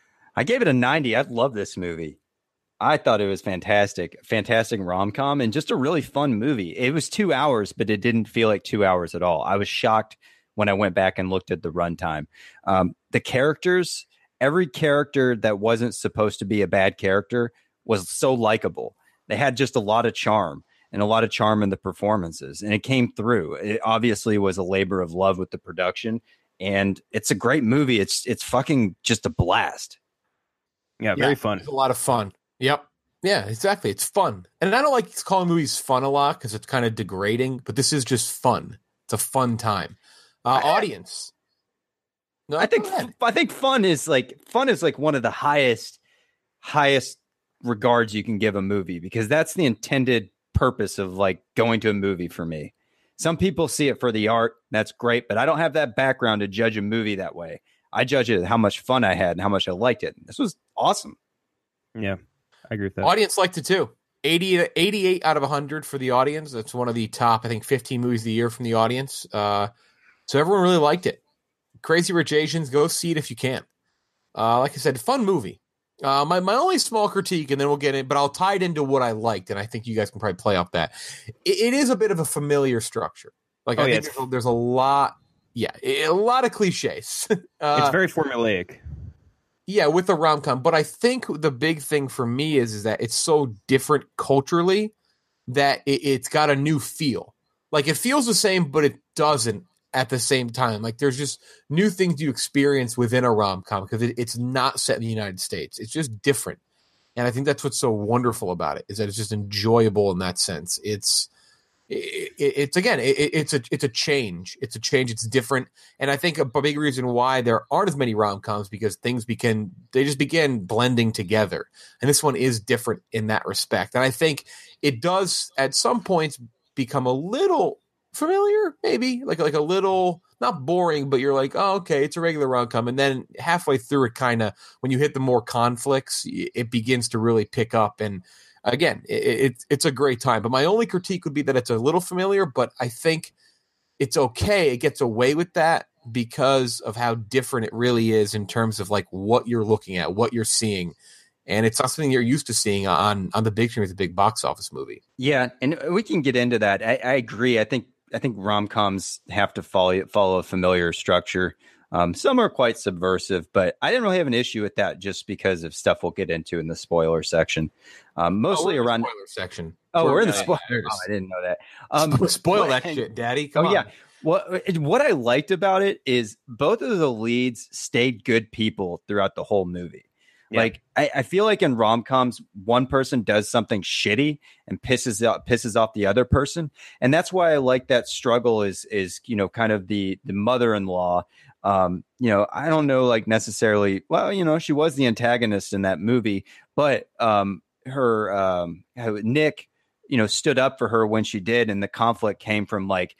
I gave it a ninety. I love this movie. I thought it was fantastic. Fantastic rom-com and just a really fun movie. It was two hours, but it didn't feel like two hours at all. I was shocked when I went back and looked at the runtime. Um, the characters, every character that wasn't supposed to be a bad character was so likable. They had just a lot of charm and a lot of charm in the performances, and it came through. It obviously was a labor of love with the production, and it's a great movie. It's it's fucking just a blast. Yeah, very yeah, fun. It's a lot of fun. Yep. Yeah, exactly. It's fun. And I don't like calling movies fun a lot because it's kind of degrading, but this is just fun. It's a fun time. Uh, I, audience. No, I think I think fun is like fun is like one of the highest highest regards you can give a movie, because that's the intended purpose of like going to a movie for me. Some people see it for the art. That's great, but I don't have that background to judge a movie that way. I judge it how much fun I had and how much I liked it. This was awesome. Yeah, I agree with that. Audience liked it too. eighty, eighty-eight out of one hundred for the audience. That's one of the top, I think, fifteen movies of the year from the audience. Uh, so everyone really liked it. Crazy Rich Asians, go see it if you can. Uh, like I said, fun movie. Uh, my, my only small critique, and then we'll get in, but I'll tie it into what I liked, and I think you guys can probably play off that. It, it is a bit of a familiar structure. Like, oh, I yeah, think there's a, there's a lot, yeah, a lot of cliches. uh, it's very formulaic. Yeah, with the rom-com. But I think the big thing for me is, is that it's so different culturally that it, it's got a new feel. Like, it feels the same, but it doesn't at the same time. Like, there's just new things you experience within a rom-com because it, it's not set in the United States. It's just different. And I think that's what's so wonderful about it, is that it's just enjoyable in that sense. It's it, it, it's again, it, it's a it's a change. It's a change. It's different. And I think a big reason why there aren't as many rom-coms because things begin they just begin blending together. And this one is different in that respect. And I think it does at some points become a little familiar, maybe like like a little not boring, but you're like, oh, okay, it's a regular rom-com. And then halfway through it, kind of when you hit the more conflicts, it begins to really pick up. And again, it, it, it's a great time. But my only critique would be that it's a little familiar, but I think it's okay. It gets away with that because of how different it really is in terms of like what you're looking at, what you're seeing. And it's not something you're used to seeing on, on the big screen with a big box office movie. Yeah, and we can get into that. I, I agree. I think I think rom-coms have to follow follow a familiar structure. Um, some are quite subversive, but I didn't really have an issue with that just because of stuff we'll get into in the spoiler section. Um, mostly oh, around the spoiler section. Oh, we're in the yeah, spoiler. Yeah, oh, I didn't know that. Um, Spoil that shit, Daddy. Come oh, on. yeah. What what I liked about it is both of the leads stayed good people throughout the whole movie. Yeah. Like I, I feel like in rom-coms, one person does something shitty and pisses out pisses off the other person, and that's why I like that struggle. Is is you know kind of the the mother-in-law. Um, you know, I don't know, like necessarily. Well, you know, she was the antagonist in that movie, but um, her um, Nick, you know, stood up for her when she did, and the conflict came from like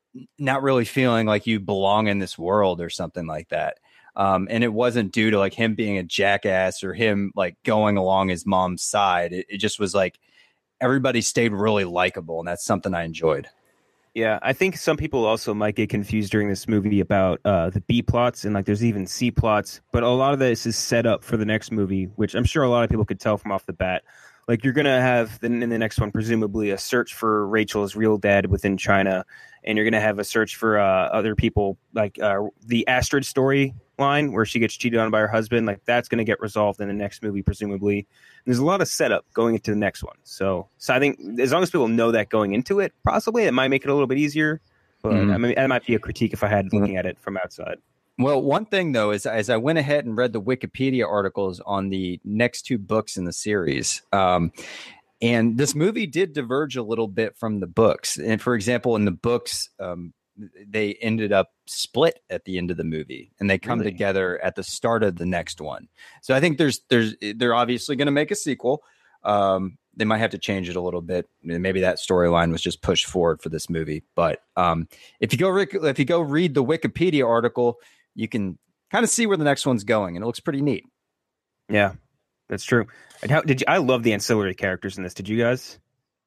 not really feeling like you belong in this world or something like that. Um, and it wasn't due to like him being a jackass or him like going along his mom's side. It, it just was like everybody stayed really likable, and that's something I enjoyed. Yeah, I think some people also might get confused during this movie about uh, the B plots, and like there's even C plots, but a lot of this is set up for the next movie, which I'm sure a lot of people could tell from off the bat. Like you're gonna have in the next one, presumably, a search for Rachel's real dad within China, and you're gonna have a search for uh, other people, like uh, the Astrid story line where she gets cheated on by her husband. Like that's gonna get resolved in the next movie, presumably. And there's a lot of setup going into the next one. So, so I think as long as people know that going into it, possibly it might make it a little bit easier. But mm-hmm. I mean, that might be a critique if I had looking at it from outside. Well, one thing, though, is as I went ahead and read the Wikipedia articles on the next two books in the series, um, and this movie did diverge a little bit from the books. And for example, in the books, um, they ended up split at the end of the movie, and they come really? together at the start of the next one. So I think there's there's they're obviously going to make a sequel. Um, they might have to change it a little bit. Maybe that storyline was just pushed forward for this movie. But um, if you go re- if you go read the Wikipedia article, you can kind of see where the next one's going, and it looks pretty neat. Yeah, that's true. And how did you? I love the ancillary characters in this. Did you guys?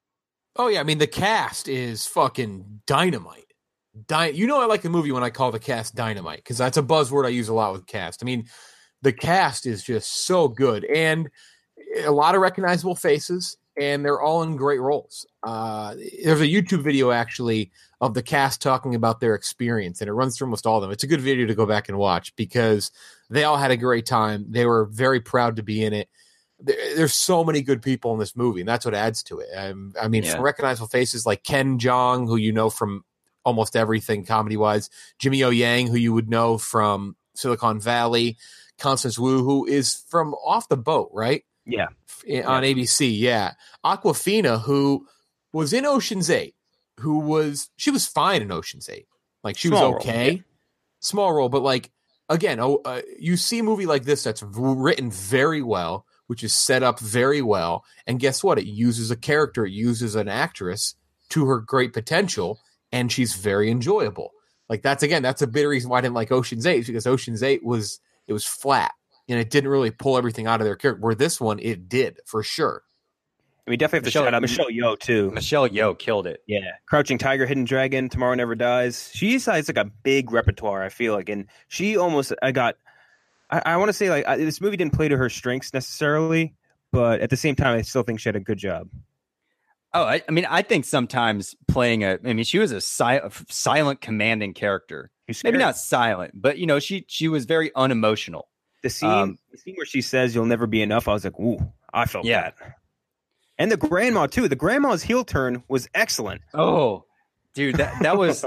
Oh yeah, I mean the cast is fucking dynamite. Dy- you know I like the movie when I call the cast dynamite because that's a buzzword I use a lot with cast. I mean, the cast is just so good and a lot of recognizable faces, and they're all in great roles. Uh, there's a YouTube video actually of the cast talking about their experience, and it runs through almost all of them. It's a good video to go back and watch because they all had a great time. They were very proud to be in it. There's so many good people in this movie, and that's what adds to it. Um, I mean, yeah. from recognizable faces like Ken Jeong, who you know from almost everything comedy-wise, Jimmy O Yang, who you would know from Silicon Valley, Constance Wu, who is from Off the Boat, right? Yeah. On A B C, yeah. Awkwafina, who was in Ocean's Eight, who was, she was fine in Ocean's Eight. Like, she Small was okay. role, yeah. Small role, but like, again, oh, uh, you see a movie like this that's written very well, which is set up very well, and guess what? It uses a character, it uses an actress to her great potential, and she's very enjoyable. Like, that's, again, that's a big reason why I didn't like Ocean's Eight, because Ocean's Eight was, it was flat, and it didn't really pull everything out of their character, where this one, it did, for sure. We definitely have to Michelle- shout out Michelle Yeoh, too. Michelle Yeoh killed it. Yeah. Crouching Tiger, Hidden Dragon, Tomorrow Never Dies. She has like a big repertoire, I feel like. And she almost, I got, I, I want to say, like, I, this movie didn't play to her strengths necessarily, but at the same time, I still think she had a good job. Oh, I, I mean, I think sometimes playing a, I mean, she was a, si- a silent, commanding character. Maybe not silent, but, you know, she she was very unemotional. The scene, Um, the scene where she says, "You'll never be enough," I was like, ooh, I felt Yeah. that. And the grandma, too. The grandma's heel turn was excellent. Oh, dude, that, that was.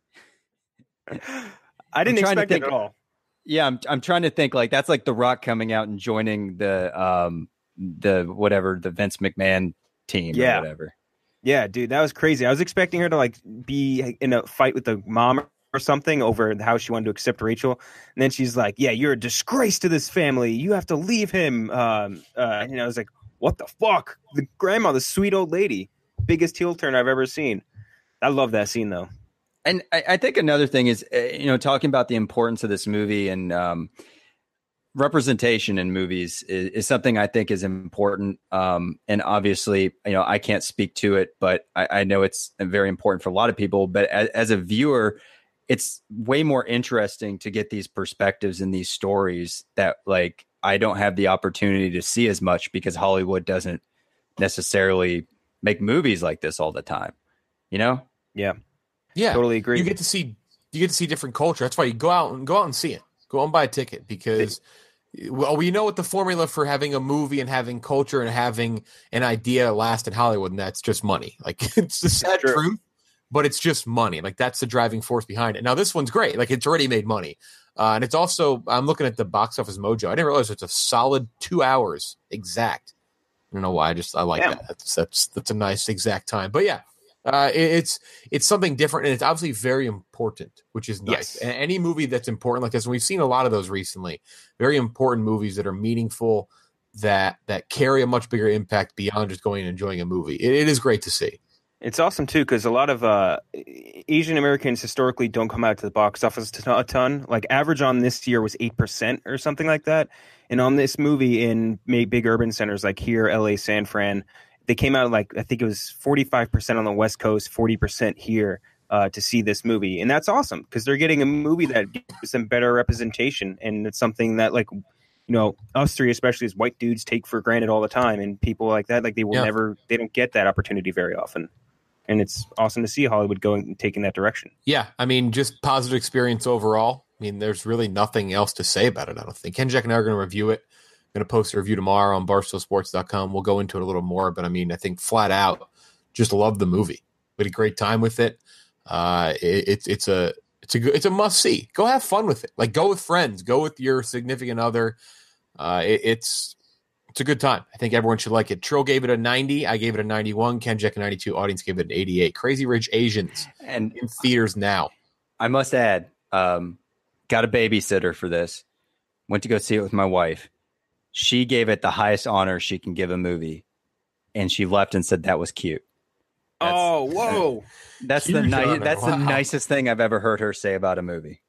I didn't I'm trying to expect think- it at all. Yeah, I'm I'm trying to think, like, that's like The Rock coming out and joining the um the whatever the Vince McMahon team Yeah. or whatever. Yeah, dude, that was crazy. I was expecting her to like be in a fight with the mom or something over how she wanted to accept Rachel, and then she's like, "Yeah, you're a disgrace to this family. You have to leave him." Um, uh, and I was like, "What the fuck?" The grandma, the sweet old lady, biggest heel turn I've ever seen. I love that scene though. And I, I think another thing is, uh, you know, talking about the importance of this movie and um, representation in movies is, is something I think is important. Um, and obviously, you know, I can't speak to it, but I, I know it's very important for a lot of people. But as, as a viewer, it's way more interesting to get these perspectives and these stories that, like, I don't have the opportunity to see as much because Hollywood doesn't necessarily make movies like this all the time, you know? Yeah. Yeah, Totally agree. You get to see you get to see different culture. That's why you go out and go out and see it. Go out and buy a ticket because, well, we know what the formula for having a movie and having culture and having an idea last in Hollywood, and that's just money. Like, it's the sad True. truth, but it's just money. Like, that's the driving force behind it. Now, this one's great. Like, it's already made money, uh, and it's also, I'm looking at the box office mojo. I didn't realize it's a solid two hours exact. I don't know why. I just I like Yeah. that. That's that's that's a nice exact time. But yeah. Uh, it, it's it's something different, and it's obviously very important, which is nice. Yes. And any movie that's important like this, and we've seen a lot of those recently, very important movies that are meaningful, that that carry a much bigger impact beyond just going and enjoying a movie. It, it is great to see. It's awesome too because a lot of uh, Asian Americans historically don't come out to the box office a ton. Like, average on this year was eight percent or something like that, and on this movie in maybe big urban centers like here, L A, San Fran, they came out like, I think it was forty-five percent on the West Coast, forty percent here uh, to see this movie. And that's awesome because they're getting a movie that gives them better representation. And it's something that, like, you know, us three, especially as white dudes, take for granted all the time. And people like that, like, they will Yeah. never, they don't get that opportunity very often. And it's awesome to see Hollywood going and taking that direction. Yeah, I mean, just positive experience overall. I mean, there's really nothing else to say about it, I don't think. Ken Jack and I are going to review it. Going to post a review tomorrow on barstool sports dot com. We'll go into it a little more, but I mean, I think flat out, just love the movie. We had a great time with it. Uh, it, it's it's a it's a good, it's a must see. Go have fun with it. Like, go with friends. Go with your significant other. Uh, it, it's it's a good time. I think everyone should like it. Trill gave it a ninety. I gave it a ninety-one. Ken Jack a ninety-two. Audience gave it an eighty-eight. Crazy Rich Asians And in theaters now. I must add, um, got a babysitter for this. Went to go see it with my wife. She gave it the highest honor she can give a movie, and she left and said that was cute. That's, oh, whoa! That's Huge the ni- honor. that's Wow. the nicest thing I've ever heard her say about a movie.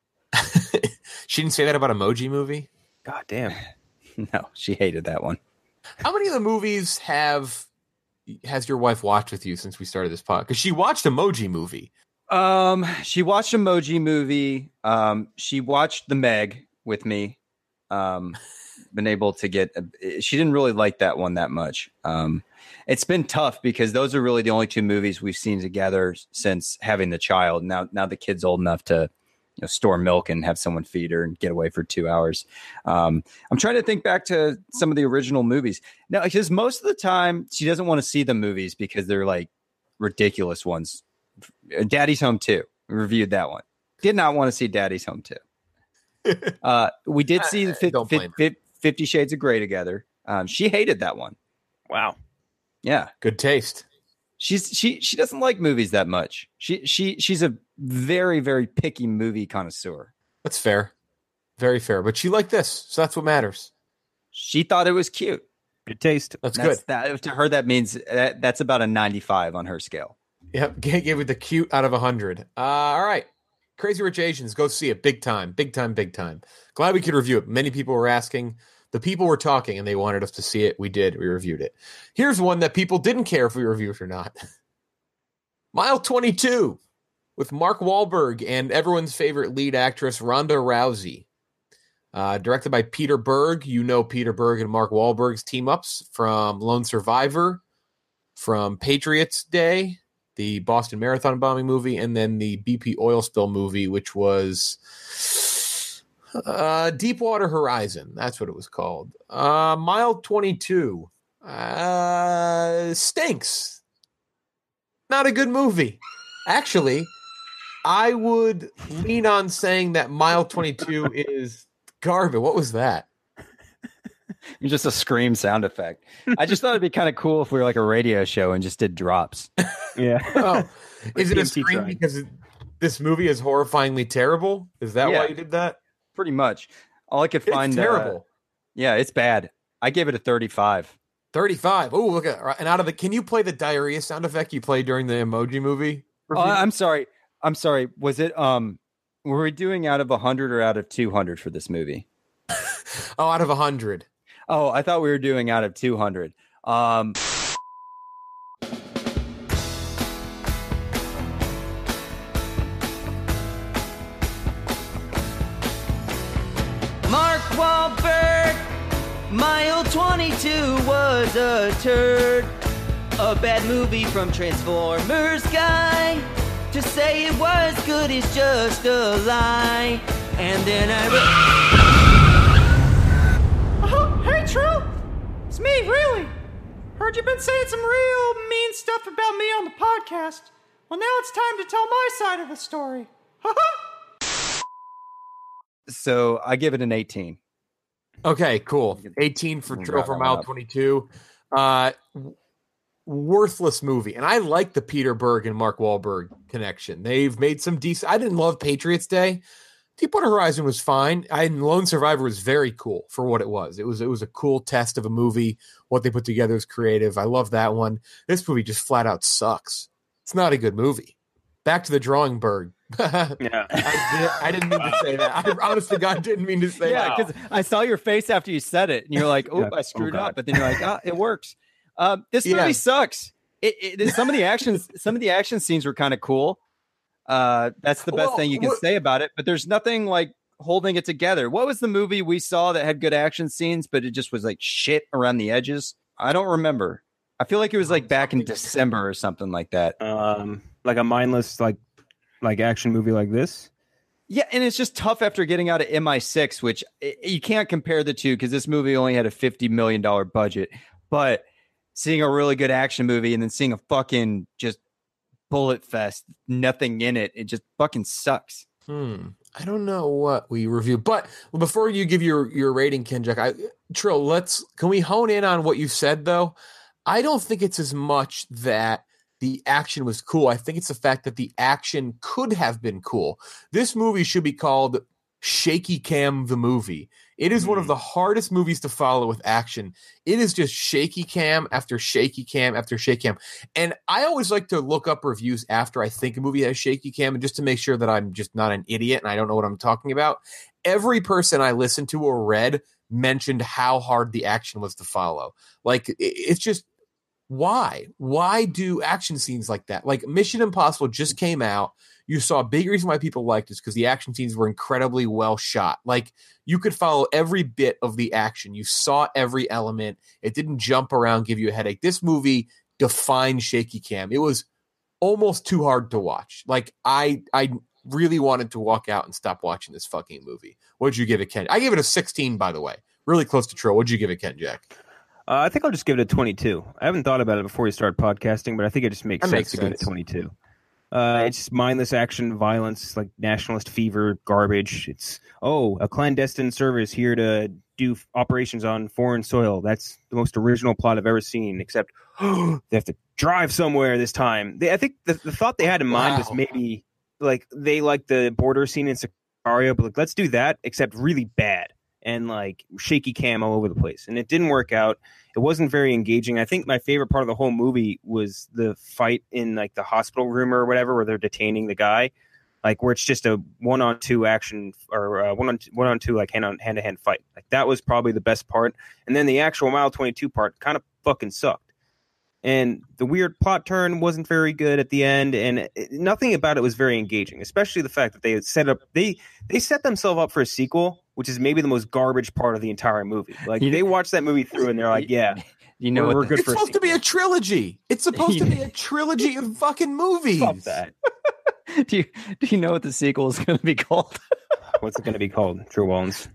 She didn't say that about Emoji Movie. God damn. No, she hated that one. How many of the movies have has your wife watched with you since we started this pod? Because she watched Emoji Movie. Um, she watched Emoji Movie. Um, she watched The Meg with me. Um, been able to get. A, she didn't really like that one that much. Um, it's been tough because those are really the only two movies we've seen together since having the child. Now, now the kid's old enough to, you know, store milk and have someone feed her and get away for two hours. Um, I'm trying to think back to some of the original movies now, because most of the time she doesn't want to see the movies because they're like ridiculous ones. Daddy's Home two. We reviewed that one. Did not want to see Daddy's Home two. uh, we did see the fi- Don't fi- blame fi- Fifty Shades of Grey together. Um, she hated that one. Wow. Yeah, Good taste. she's she she doesn't like movies that much. She she she's a very very picky movie connoisseur. That's fair. Very fair. But she liked this, so that's what matters. She thought it was cute. Good taste. That's, That's good. that to her. That means that, that's about a ninety-five on her scale. Yep, gave gave it the cute out of one hundred. Uh, all right. Crazy Rich Asians, go see it. Big time, big time, big time. Glad we could review it. Many people were asking. The people were talking, and they wanted us to see it. We did. We reviewed it. Here's one that people didn't care if we reviewed it or not. Mile twenty-two with Mark Wahlberg and everyone's favorite lead actress, Ronda Rousey. Uh, directed by Peter Berg. You know Peter Berg and Mark Wahlberg's team-ups from Lone Survivor, from Patriots Day, the Boston Marathon bombing movie, and then the B P oil spill movie, which was uh, Deepwater Horizon. That's what it was called. Uh, Mile twenty-two. Uh, stinks. Not a good movie. Actually, I would lean on saying that Mile twenty-two is garbage. What was that? Just a scream sound effect. I just thought it'd be kind of cool if we were like a radio show and just did drops. Yeah. Oh, is it a P M T scream trying. because it, this movie is horrifyingly terrible? Is that Yeah. why you did that? Pretty much. All I could It's find. uh, terrible. yeah, it's bad. I gave it a thirty-five. thirty-five. Oh, look at and out of the. Can you play the diarrhea sound effect you played during the Emoji Movie? Oh, I'm sorry. I'm sorry. Was it? Um, were we doing out of a hundred or out of two hundred for this movie? Oh, out of a hundred. Oh, I thought we were doing out of two hundred. Um. Mark Wahlberg, Mile twenty-two was a turd. A bad movie from Transformers guy. To say it was good is just a lie. And then I re- Oh, hey, Trill. It's me, really. Heard you've been saying some real mean stuff about me on the podcast. Well, now it's time to tell my side of the story. So I give it an eighteen. Okay, cool. eighteen for We'll Trill wrap for that Mile up. twenty-two. Uh, w- worthless movie. And I like the Peter Berg and Mark Wahlberg connection. They've made some decent. I didn't love Patriots Day. Deepwater Horizon was fine. I and Lone Survivor was very cool for what it was. It was it was a cool test of a movie. What they put together is creative. I love that one. This movie just flat out sucks. It's not a good movie. Back to the drawing board. Yeah. I, did, I didn't mean to say that. I honest to God didn't mean to say Yeah, that. because I saw your face after you said it, and you're like, "Oh, Yeah. I screwed Oh, God. up," but then you're like, "Ah, it works." Um, this Yeah. movie sucks. It, it, some of the actions, some of the action scenes were kind of cool. Uh, that's the best Well, thing you can what- say about it. But there's nothing like holding it together. What was the movie we saw that had good action scenes, but it just was like shit around the edges? I don't remember. I feel like it was like back in December or something like that. Um, like a mindless like like action movie like this. Yeah, and it's just tough after getting out of M I six, which i- you can't compare the two because this movie only had a fifty million dollars budget. But seeing a really good action movie and then seeing a fucking just bullet fest, nothing in it, it just fucking sucks. Hmm. I don't know what we review, but before you give your, your rating, Kenjack, I Trill, let's can we hone in on what you said though? I don't think it's as much that the action was cool. I think it's the fact that the action could have been cool. This movie should be called Shaky Cam the Movie. It is one of the hardest movies to follow with action. It is just shaky cam after shaky cam after shaky cam. And I always like to look up reviews after I think a movie has shaky cam, and just to make sure that I'm just not an idiot and I don't know what I'm talking about. Every person I listened to or read mentioned how hard the action was to follow. Like, it- it's just, why? Why do action scenes like that? Like, Mission Impossible just came out. You saw a big reason why people liked it because the action scenes were incredibly well shot. Like, you could follow every bit of the action. You saw every element. It didn't jump around, give you a headache. This movie defined shaky cam. It was almost too hard to watch. Like, I I really wanted to walk out and stop watching this fucking movie. What'd you give it, Ken? I gave it a sixteen, by the way. Really close to Trill. What'd you give it, Ken, Jack? Uh, I think I'll just give it a twenty-two. I haven't thought about it before we start podcasting, but I think it just makes That sense makes to give it sense. a twenty-two. Uh, it's mindless action, violence, like nationalist fever, garbage. It's, oh, a clandestine service here to do f- operations on foreign soil. That's the most original plot I've ever seen, except they have to drive somewhere this time. They, I think the, the thought they had in mind wow. was maybe like they like the border scene in Sicario, but like, let's do that, except really bad and like shaky cam all over the place. And it didn't work out. It wasn't very engaging. I think my favorite part of the whole movie was the fight in like the hospital room or whatever, where they're detaining the guy, like where it's just a one on two action or uh, one on two, one on two, like hand on hand to hand fight. Like that was probably the best part. And then the actual mile twenty-two part kind of fucking sucked. And the weird plot turn wasn't very good at the end, and it, nothing about it was very engaging. Especially the fact that they had set up they they set themselves up for a sequel, which is maybe the most garbage part of the entire movie. Like they watch that movie through, and they're like, "Yeah, you know, we're, what we're the, good it's for." supposed to be a trilogy. It's supposed to be a trilogy of fucking movies. Fuck that. do you do you know what the sequel is going to be called? What's it going to be called? Drew Wallens.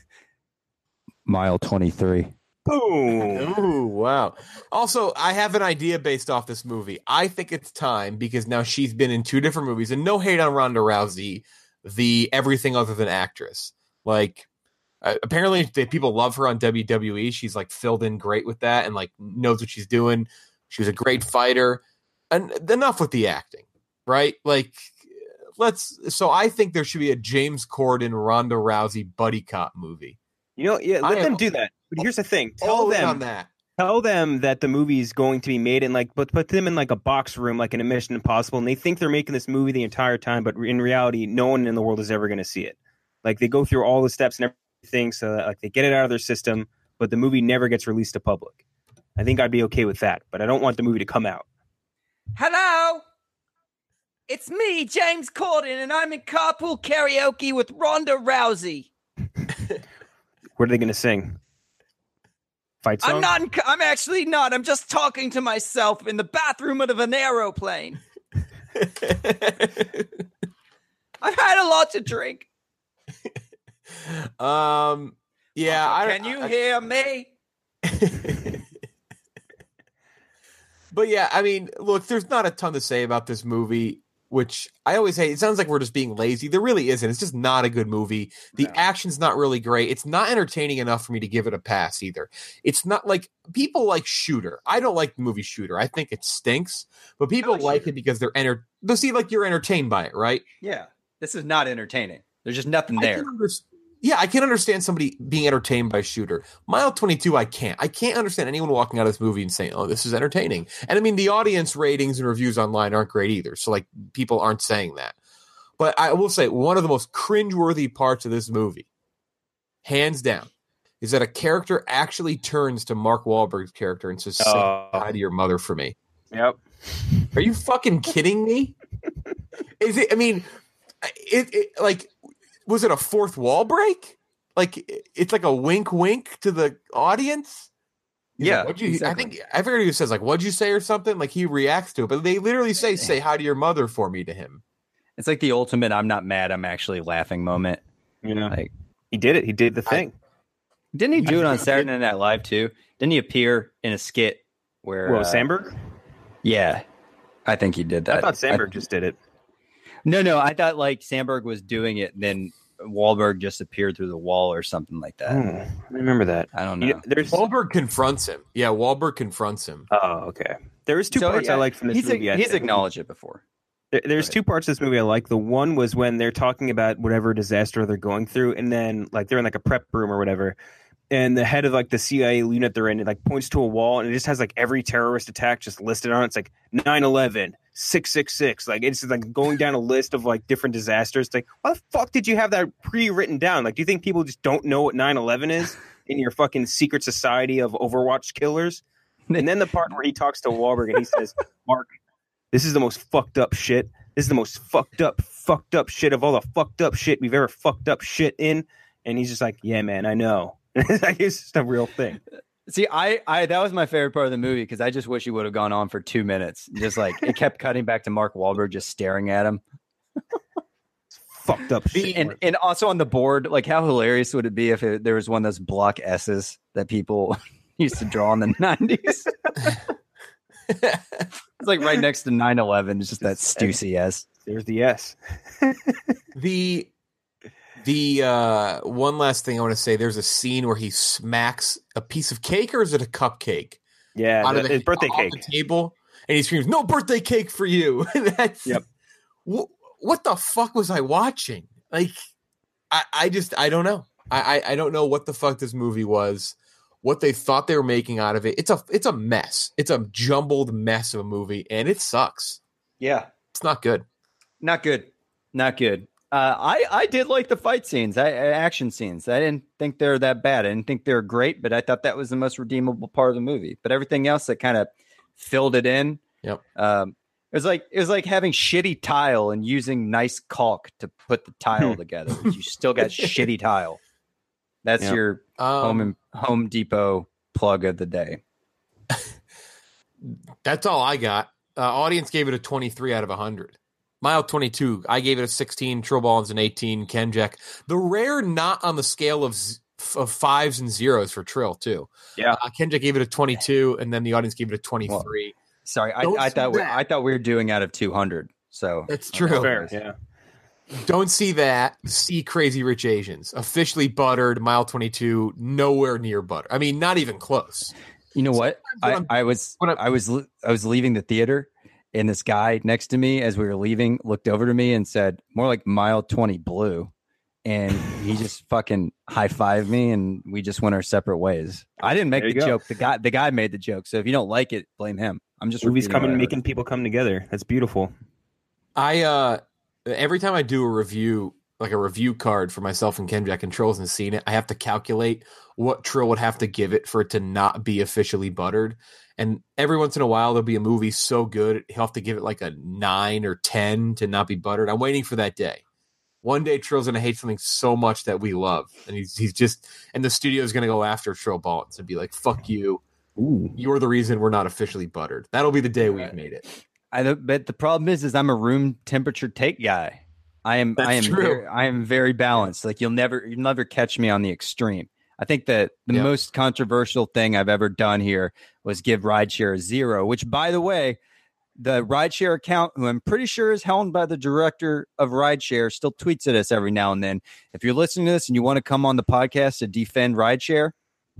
Mile twenty-three. Boom. Oh, wow. Also, I have an idea based off this movie. I think it's time, because now she's been in two different movies, and no hate on Ronda Rousey, the everything other than actress. Like, uh, apparently they, people love her on W W E. She's like filled in great with that and like knows what she's doing. She was a great fighter. And enough with the acting, right? Like, let's. So I think there should be a James Corden, Ronda Rousey buddy cop movie. You know, yeah, let I them am, do that. But here's the thing: tell all them on that. Tell them that the movie is going to be made in like, but put them in like a box room, like in a Mission Impossible, and they think they're making this movie the entire time, but in reality, no one in the world is ever going to see it. Like they go through all the steps and everything, so that like they get it out of their system, but the movie never gets released to public. I think I'd be okay with that, but I don't want the movie to come out. Hello, it's me, James Corden, and I'm in carpool karaoke with Ronda Rousey. What are they going to sing? Fight song? I'm not. In, I'm actually not. I'm just talking to myself in the bathroom of an aeroplane. I've had a lot to drink. Um. Yeah. Oh, I, can you I, hear me? But yeah, I mean, look, there's not a ton to say about this movie, which I always say, it sounds like we're just being lazy. There really isn't. It's just not a good movie. The no. action's not really great. It's not entertaining enough for me to give it a pass either. It's not like people like Shooter. I don't like the movie Shooter. I think it stinks, but people like, like it because they're enter. They'll see like you're entertained by it, right? Yeah. This is not entertaining. There's just nothing there. I yeah, I can understand somebody being entertained by Shooter. Mile twenty-two, I can't. I can't understand anyone walking out of this movie and saying, oh, this is entertaining. And I mean, the audience ratings and reviews online aren't great either. So, like, people aren't saying that. But I will say, one of the most cringeworthy parts of this movie, hands down, is that a character actually turns to Mark Wahlberg's character and says, say uh, hi to your mother for me. Yep. Are you fucking kidding me? Is it, I mean, it, it like... Was it a fourth wall break? Like it's like a wink, wink to the audience. He's yeah, like, you, exactly. I think I forget who says like, "What'd you say?" or something. Like he reacts to it, but they literally say, "Say hi to your mother for me" to him. It's like the ultimate "I'm not mad, I'm actually laughing" moment. You know, like he did it. He did the thing. I, didn't he do it on Saturday Night Live too? Didn't he appear in a skit where? Well, uh, Sandberg. Yeah, I think he did that. I thought Sandberg I, just did it. No, no, I thought like Sandberg was doing it, and then Wahlberg just appeared through the wall or something like that. Oh, I remember that. I don't know. You know there's Wahlberg confronts him. Yeah, Wahlberg confronts him. Oh, okay. There was two so, parts yeah, I liked from this he's movie. A, he's acknowledged it before. There, there's two parts of this movie I like. The one was when they're talking about whatever disaster they're going through, and then like they're in like a prep room or whatever, and the head of like the C I A unit they're in, it like points to a wall, and it just has like every terrorist attack just listed on it. It's like nine eleven, six six six. Like it's like going down a list of like different disasters. It's like, why the fuck did you have that pre-written down? Like, do you think people just don't know what nine eleven is in your fucking secret society of Overwatch killers? And then the part where he talks to Wahlberg and he says, Mark, this is the most fucked up shit. This is the most fucked up, fucked up shit of all the fucked up shit we've ever fucked up shit in. And he's just like, yeah, man, I know. It's just a real thing. See, I, I that was my favorite part of the movie because I just wish he would have gone on for two minutes. Just like it kept cutting back to Mark Wahlberg just staring at him. Fucked up shit. And, and also on the board, like how hilarious would it be if it, there was one of those block S's that people used to draw in the nineties? It's like right next to nine eleven. It's just that Stussy S. There's the S. the the uh, one last thing I want to say. There's a scene where he smacks a piece of cake, or is it a cupcake? Yeah, out the, of the, his birthday off cake. the table, and he screams, "No birthday cake for you!" That's, yep. Wh- what the fuck was I watching? Like, I, I just I don't know. I, I I don't know what the fuck this movie was. What they thought they were making out of it. It's a it's a mess. It's a jumbled mess of a movie, and it sucks. Yeah, it's not good. Not good. Not good. Uh, I I did like the fight scenes, I, action scenes. I didn't think they're that bad. I didn't think they were great, but I thought that was the most redeemable part of the movie. But everything else that kind of filled it in. Yep. Um, it was like it was like having shitty tile and using nice caulk to put the tile together. You still got shitty tile. That's Yep. your Um, home and Home Depot plug of the day. That's all I got. Uh, audience gave it a twenty-three out of one hundred. Mile twenty-two, I gave it a sixteen. Trill Ballins an eighteen. Kenjack, the rare not on the scale of z- of fives and zeros for Trill too. Yeah, uh, Kenjack gave it a twenty-two, and then the audience gave it a twenty-three. Well, sorry, I, Don't I see thought we, that. I thought we were doing out of two hundred. So That's true. Fair, yeah. Don't see that. See Crazy Rich Asians. Officially buttered. Mile twenty-two, nowhere near butter. I mean, not even close. You know what? I, I was I was I was leaving the theater, and this guy next to me, as we were leaving, looked over to me and said, "More like Mile twenty blue," and he just fucking high fived me, and we just went our separate ways. I didn't make There the you go. joke. The guy the guy made the joke. So if you don't like it, blame him. I'm just Movies repeating coming, what I making people come together. That's beautiful. I uh every time I do a review, like a review card for myself and Kenjack, and Trill hasn't seen it, I have to calculate what Trill would have to give it for it to not be officially buttered. And every once in a while, there'll be a movie so good he'll have to give it like a nine or ten to not be buttered. I'm waiting for that day. One day, Trill's gonna hate something so much that we love, and he's he's just and the studio's gonna go after Trill Ballins and be like, "Fuck you, Ooh. You're the reason we're not officially buttered." That'll be the day we've made it. I don't, but the problem is, is I'm a room temperature take guy. I am, I am, That's true. very, I am very balanced. Like you'll never, you'll never catch me on the extreme. I think that the Yeah. most controversial thing I've ever done here was give rideshare a zero. Which, by the way, the rideshare account, who I'm pretty sure is held by the director of rideshare, still tweets at us every now and then. If you're listening to this and you want to come on the podcast to defend rideshare,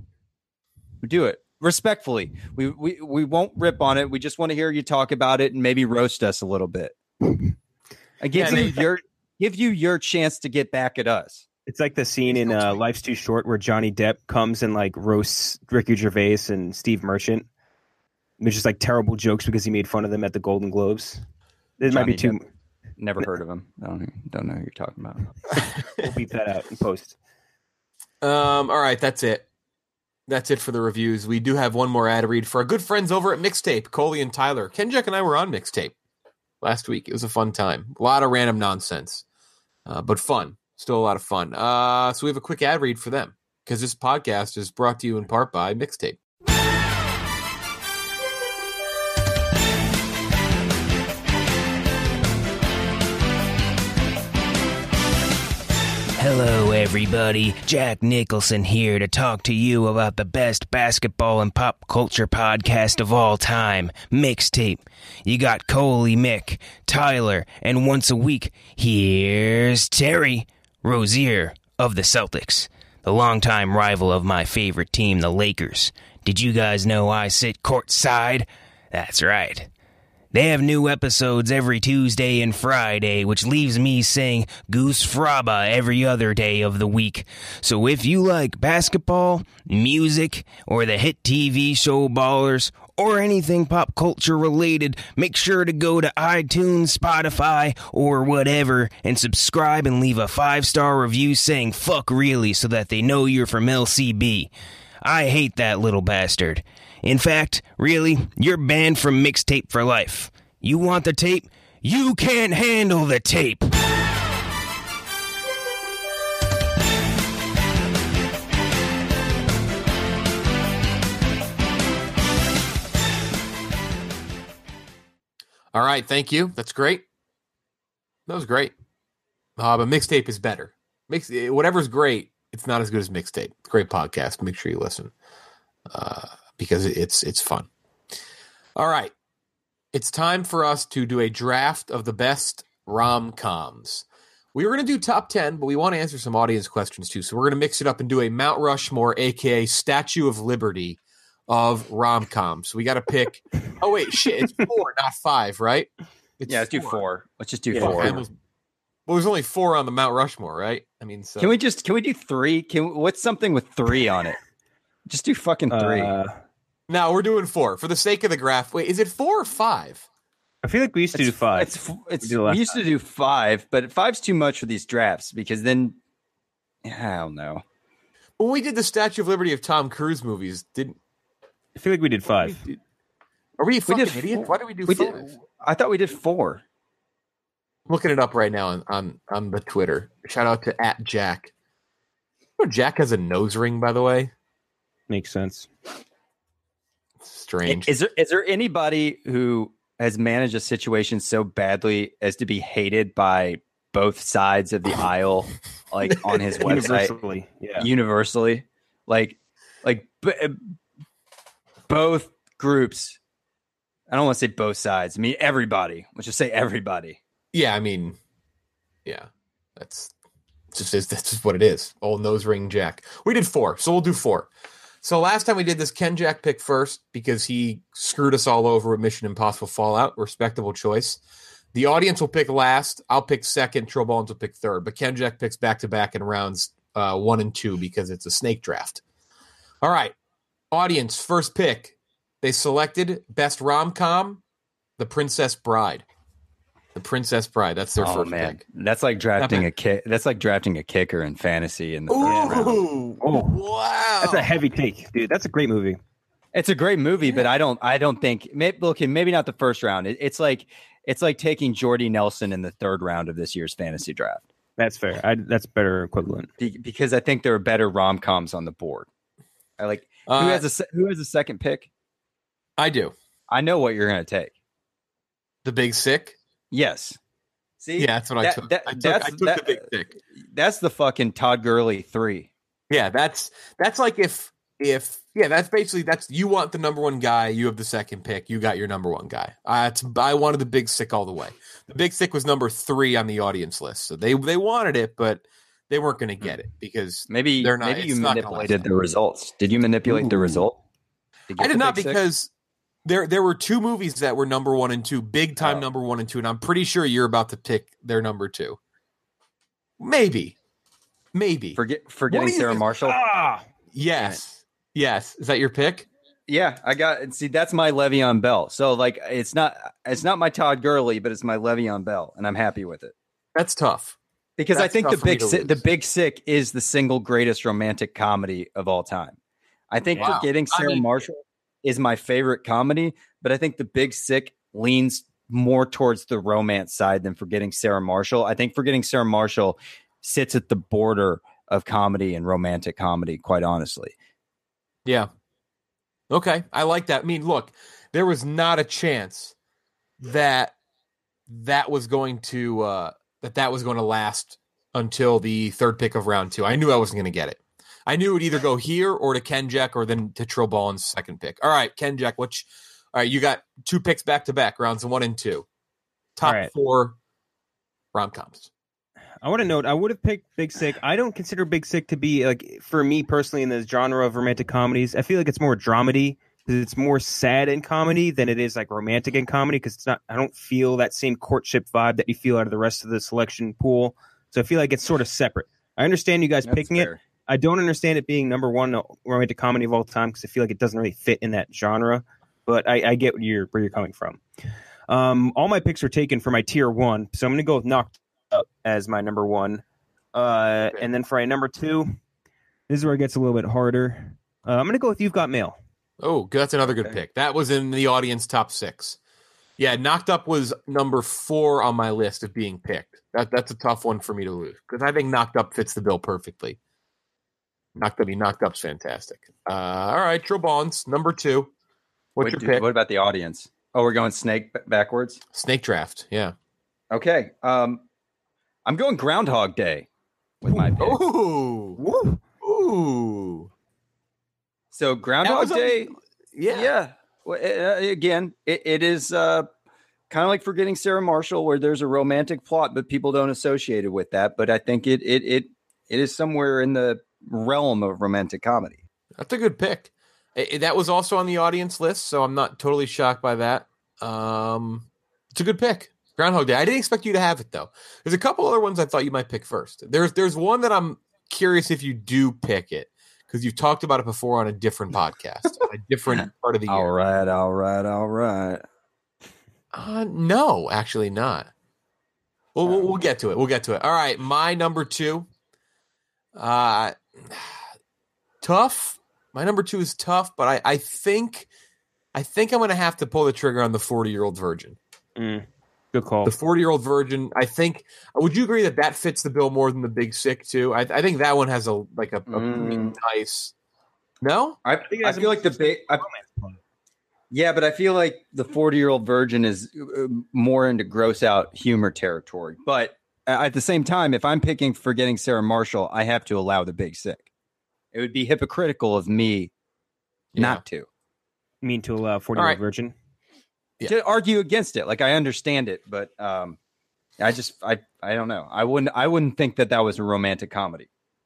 do it. Respectfully, we, we we won't rip on it. We just want to hear you talk about it and maybe roast us a little bit. I give Yeah, you they- your give you your chance to get back at us. It's like the scene in uh, Life's Too Short where Johnny Depp comes and like roasts Ricky Gervais and Steve Merchant. There's just like terrible jokes because he made fun of them at the Golden Globes. It might be Johnny too. Depp. Never heard of him. I don't don't know who you're talking about. We'll beep that out in post. Um, all right, that's it. That's it for the reviews. We do have one more ad read for our good friends over at Mixtape, Coley and Tyler. Kenjack and I were on Mixtape last week. It was a fun time. A lot of random nonsense, uh, but fun. Still a lot of fun. Uh, so we have a quick ad read for them because this podcast is brought to you in part by Mixtape. Hello, everybody. Jack Nicholson here to talk to you about the best basketball and pop culture podcast of all time, Mixtape. You got Coley, Mick, Tyler, and once a week, here's Terry Rozier of the Celtics, the longtime rival of my favorite team, the Lakers. Did you guys know I sit courtside? That's right. They have new episodes every Tuesday and Friday, which leaves me saying Goose Fraba every other day of the week. So if you like basketball, music, or the hit T V show Ballers, or anything pop culture related, make sure to go to iTunes, Spotify, or whatever, and subscribe and leave a five-star review saying fuck really so that they know you're from L C B. I hate that little bastard. In fact, really, you're banned from Mixtape for life. You want the tape? You can't handle the tape. All right, thank you. That's great. That was great. Uh, but Mixtape is better. Mix whatever's great, it's not as good as Mixtape. It's a great podcast. Make sure you listen uh, because it's it's fun. All right, It's time for us to do a draft of the best rom-coms. We were going to do top ten, but we want to answer some audience questions too. So we're going to mix it up and do a Mount Rushmore, a k a. Statue of Liberty of rom-coms. So we got to pick. Oh, wait, shit. It's four, not five, right? It's yeah, let's four. do four. Let's just do yeah, four. Was, well, there's only four on the Mount Rushmore, right? I mean, so. Can we just, can we do three? Can What's something with three on it? Just do fucking three. Uh, no, we're doing four. For the sake of the graph. Wait, is it four or five? I feel like we used to it's, do five. It's, it's, we, we used time. to do five, but five's too much for these drafts because then, I don't know. When we did the Statue of Liberty of Tom Cruise movies, didn't I feel like we did five? We did, are we fucking we idiots? Why did we do we five? Did, I thought we did four. I'm looking it up right now on, on, on the Twitter. Shout out to at Jack. You know, Jack has a nose ring, by the way. Makes sense. Strange. Is there is there anybody who has managed a situation so badly as to be hated by both sides of the aisle, like on his website? Universally, yeah. Universally, like, like b- both groups. I don't want to say both sides. I mean everybody. Let's just say everybody. Yeah, I mean, yeah, that's just is that's just what it is. Old nose ring Jack. We did four, so we'll do four. So last time we did this, Ken Jack picked first because he screwed us all over with Mission Impossible Fallout. Respectable choice. The audience will pick last. I'll pick second. Trill Ballins will pick third. But Ken Jack picks back-to-back in rounds uh, one and two because it's a snake draft. All right. Audience, first pick. They selected Best Rom-Com, The Princess Bride. The Princess Bride. That's their oh, first man. pick. That's like drafting a kick. That's like drafting a kicker in fantasy in the Ooh, first round. Oh, wow. That's a heavy take, dude. That's a great movie. It's a great movie, yeah. but I don't. I don't think. Maybe, look, maybe not the first round. It, it's like it's like taking Jordy Nelson in the third round of this year's fantasy draft. That's fair. I, that's better equivalent Be, because I think there are better rom coms on the board. I like uh, who has a who has a second pick. I do. I know what you're going to take. The Big Sick. Yes. See, yeah, that's what that, I took. That, I took, that's I took that, the Big Sick. That's the fucking Todd Gurley three. Yeah, that's that's like if if yeah, that's basically that's you want the number one guy, you have the second pick, you got your number one guy. Uh, it's, I wanted the Big Sick all the way. The Big Sick was number three on the audience list, so they they wanted it, but they weren't going to get it because maybe they're not. Maybe you not manipulated the results. Did you manipulate Ooh. the result? I did not because. Sick? There there were two movies that were number one and two, big time oh. number one and two, and I'm pretty sure you're about to pick their number two. Maybe. Maybe. Forget forgetting Sarah Marshall? Ah, yes. Yes. Is that your pick? Yeah, I got see that's my Le'Veon Bell. So like it's not it's not my Todd Gurley, but it's my Le'Veon Bell, and I'm happy with it. That's tough. Because that's I think the big si- the Big Sick is the single greatest romantic comedy of all time. I think wow. Forgetting Sarah I mean, Marshall is my favorite comedy, but I think The Big Sick leans more towards the romance side than Forgetting Sarah Marshall. I think Forgetting Sarah Marshall sits at the border of comedy and romantic comedy, quite honestly. Yeah. Okay. I like that. I mean, look, there was not a chance that that was going to, uh, that that was going to last until the third pick of round two. I knew I wasn't going to get it. I knew it would either go here or to Ken Jack or then to Trill Ballin's second pick. All right, Ken Jack, which, all right, you got two picks back to back, rounds one and two. Top right. four rom-coms. I want to note, I would have picked Big Sick. I don't consider Big Sick to be, like, for me personally, in the genre of romantic comedies. I feel like it's more dramedy because it's more sad in comedy than it is like romantic in comedy because it's not. I don't feel that same courtship vibe that you feel out of the rest of the selection pool. So I feel like it's sort of separate. I understand you guys That's picking fair. it. I don't understand it being number one romantic comedy of all time because I feel like it doesn't really fit in that genre. But I, I get where you're, where you're coming from. Um, all my picks are taken for my tier one, so I'm going to go with Knocked Up as my number one. Uh, and then for my number two, this is where it gets a little bit harder. Uh, I'm going to go with You've Got Mail. Oh, that's another good pick. That was in the audience top six. Yeah, Knocked Up was number four on my list of being picked. That That's a tough one for me to lose because I think Knocked Up fits the bill perfectly. Knocked Up, he Knocked Up's fantastic. Uh, all right, Trill Ballins, number two. What's what, your do, pick? What about the audience? Oh, we're going snake b- backwards? Snake draft, yeah. Okay. Um, I'm going Groundhog Day with my pick. Ooh. Ooh. So Groundhog Day, a, yeah. yeah. Well, uh, again, it, it is uh, kind of like Forgetting Sarah Marshall, where there's a romantic plot, but people don't associate it with that. But I think it it it it is somewhere in the realm of romantic comedy. That's a good pick. It, that was also on the audience list, so I'm not totally shocked by that. Um, it's a good pick. Groundhog Day. I didn't expect you to have it, though. There's a couple other ones I thought you might pick first. There's there's one that I'm curious if you do pick it, because you've talked about it before on a different podcast, on a different part of the year. All right, all right, all right. Uh, no, actually not. Well, we'll, we'll get to it. We'll get to it. All right, my number two. Uh, tough. My number two is tough, but I, I think I think I'm going to have to pull the trigger on the forty-year-old virgin. Mm, good call. The forty-year-old virgin. I think. Would you agree that that fits the bill more than the Big Sick too? I, I think that one has a like a, a Mm. nice. No, I, I feel like the big. I, yeah, but I feel like the forty-year-old virgin is uh, more into gross out humor territory. But at the same time, if I'm picking Forgetting Sarah Marshall, I have to allow the Big Sick. It would be hypocritical of me Yeah. not to. You mean to allow forty-year-old All right. virgin? To argue against it. Like, I understand it, but um, I just I I don't know. I wouldn't I wouldn't think that that was a romantic comedy.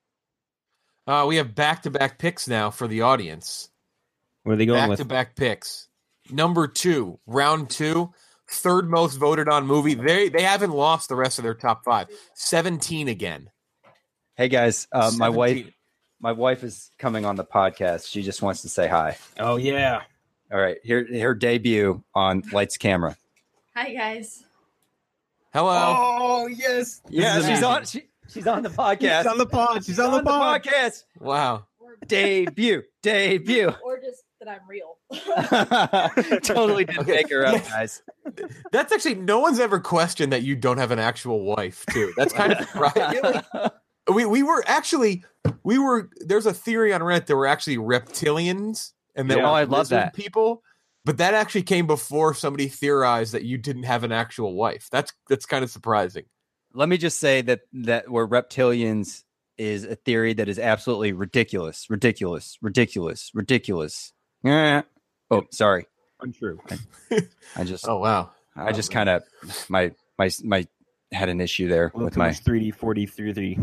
Uh, we have back-to-back picks now for the audience. What are they going with? Back-to-back picks. Number two, round two, third most voted on movie. They they haven't lost the rest of their top five. seventeen again. Hey guys, uh, my wife seventeen. my wife is coming on the podcast. She just wants to say hi. Oh yeah. All right, here her debut on Lights Camera. Hi, guys. Hello. Oh yes. Yeah, This is she's amazing. on. She, she's on the podcast. She's on the pod. She's on the pod. podcast. Wow. Debut, debut. Or just that I'm real. Totally didn't make her up, guys. That's actually, no one's ever questioned that you don't have an actual wife, too. That's kind of right. We we were actually, we were, there's a theory on Reddit that we're actually reptilians and that Yeah, we're oh, I love lizard that. people. But that actually came before somebody theorized that you didn't have an actual wife. That's that's kind of surprising. Let me just say that that we're reptilians is a theory that is absolutely ridiculous, ridiculous, ridiculous, ridiculous. Yeah. Oh, sorry. Untrue. I, I just. Oh wow. I just kind of my my my had an issue there Well, with my three D, forty, three D.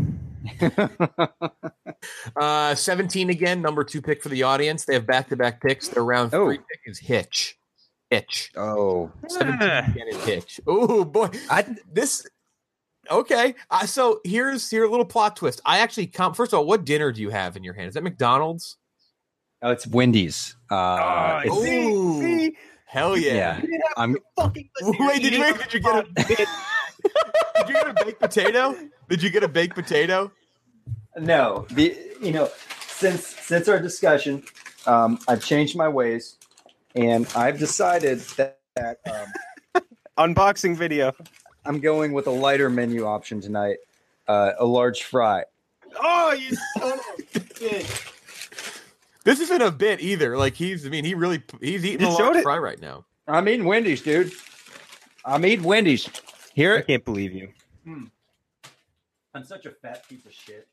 Uh, seventeen again, number two pick for the audience. They have back-to-back picks. Their round Oh. three pick is Hitch. Hitch. Oh. seventeen again is Hitch. Oh boy. I This okay. Uh, so here's here a little plot twist. I actually come first of all, what dinner do you have in your hand? Is that McDonald's? oh, it's Wendy's. Uh, it's- Ooh. Hell yeah. yeah. I'm Fucking Wait, did you wait, did you get a Did you get a baked potato? Did you get a baked potato? no. The you know since since our discussion, um, I've changed my ways, and I've decided that, that um, Unboxing video. I'm going with a lighter menu option tonight. Uh, a large fry. Oh, you son of a bitch. This isn't a bit either. Like he's I mean, he really he's eating You a showed large it. fry right now. I'm eating Wendy's, dude. I'm eating Wendy's. Here I it. can't believe you. Hmm. I'm such a fat piece of shit.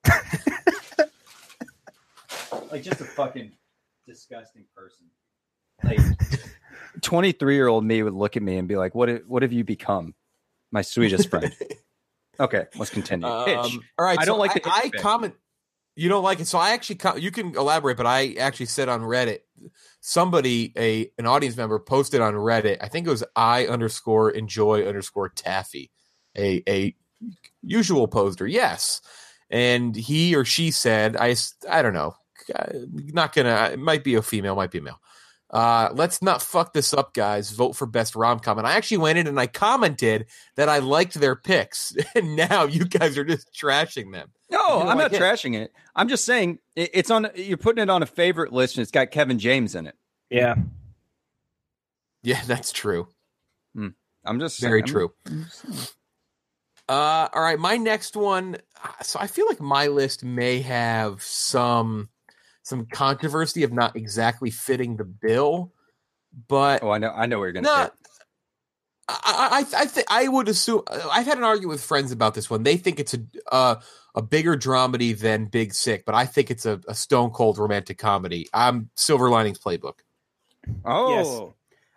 Like just a fucking disgusting person. Like twenty-three year old me would look at me and be like, "What? What have you become, my sweetest friend?" Okay, let's continue. Hitch. Um, all right, I don't so like the I, Hitch I bit. comment. You don't like it, so I actually com- you can elaborate, but I actually said on Reddit, somebody a an audience member posted on Reddit. I think it was I underscore enjoy underscore taffy, a a usual poster, yes, and he or she said, I I don't know, not gonna. It might be a female, might be a male. Uh, let's not fuck this up, guys. Vote for best rom-com. And I actually went in and I commented that I liked their picks. And now you guys are just trashing them. No, You don't I'm like not it. trashing it. I'm just saying it, it's on. You're putting it on a favorite list, and it's got Kevin James in it. Yeah. Yeah, that's true. I'm just Very I'm- true. Uh, all right, my next one. So I feel like my list may have some some controversy of not exactly fitting the bill, but Oh, I know. I know where you're going to. no, I I I, think I would assume. I've had an argument with friends about this one. They think it's a uh, a bigger dramedy than Big Sick, but I think it's a, a stone cold romantic comedy. I'm Silver Linings Playbook. Oh, Yes.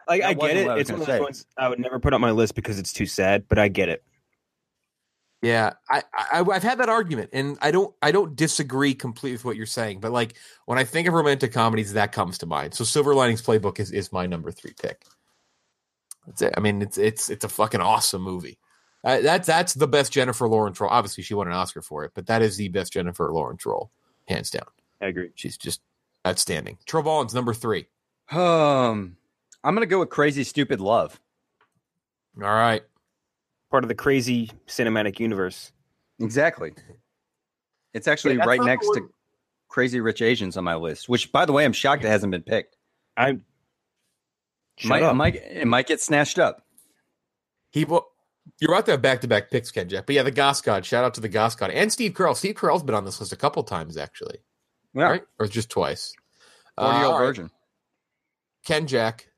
Like, I That get wasn't it. what I was It's one of gonna those ones I would never put on my list because it's too sad, but I get it. Yeah, I, I I've had that argument, and I don't I don't disagree completely with what you're saying. But like when I think of romantic comedies, that comes to mind. So Silver Linings Playbook is, is my number three pick. That's it. I mean, it's it's it's a fucking awesome movie. Uh, that's that's the best Jennifer Lawrence role. Obviously, she won an Oscar for it, but that is the best Jennifer Lawrence role, hands down. I agree. She's just outstanding. Trevon's number three. Um, I'm gonna go with Crazy Stupid Love. All right. Part of the crazy cinematic universe. Exactly. It's actually Yeah, that's right not next the to Crazy Rich Asians on my list, which, by the way, I'm shocked it hasn't been picked. I might, it might, it might get snatched up. He will. You're about to have back-to-back picks, Ken Jack. But yeah, the Goss God. Shout out to the Goss God. And Steve Carell. Steve Carell's been on this list a couple times, actually. Yeah. Right? Or just twice. forty-year-old all right. virgin. Ken Jack.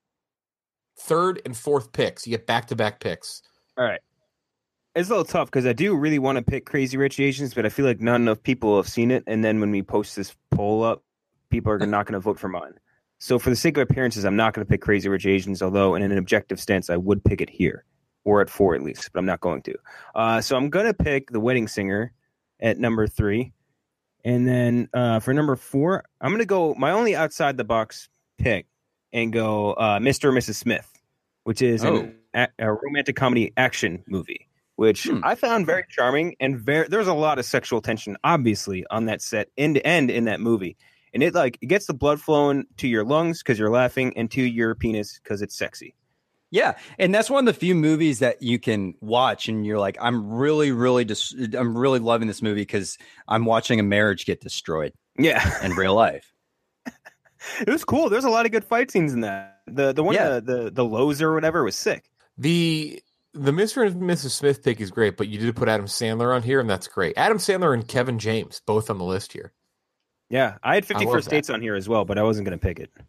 Third and fourth picks. You get back-to-back picks. All right. It's a little tough because I do really want to pick Crazy Rich Asians, but I feel like not enough people have seen it. And then when we post this poll up, people are not going to vote for mine. So for the sake of appearances, I'm not going to pick Crazy Rich Asians, although in an objective stance, I would pick it here. Or at four at least, but I'm not going to. Uh, so I'm going to pick The Wedding Singer at number three. And then uh, for number four, I'm going to go my only outside-the-box pick and go uh, Mister and Missus Smith, which is Oh. an, a, a romantic comedy action movie, which Hmm. I found very charming. And very, there's a lot of sexual tension, obviously, on that set, end to end in that movie. And it like it gets the blood flowing to your lungs because you're laughing and to your penis because it's sexy. Yeah, and that's one of the few movies that you can watch, and you're like, I'm really, really, dis- I'm really loving this movie because I'm watching a marriage get destroyed. Yeah, in real life. It was cool. There's a lot of good fight scenes in that. The the one Yeah. the, the the Lowe's or whatever was sick. The the Mister and Missus Smith pick is great, but you did put Adam Sandler on here, and that's great. Adam Sandler and Kevin James, both on the list here. Yeah, I had fifty I love First that. Dates on here as well, but I wasn't going to pick it.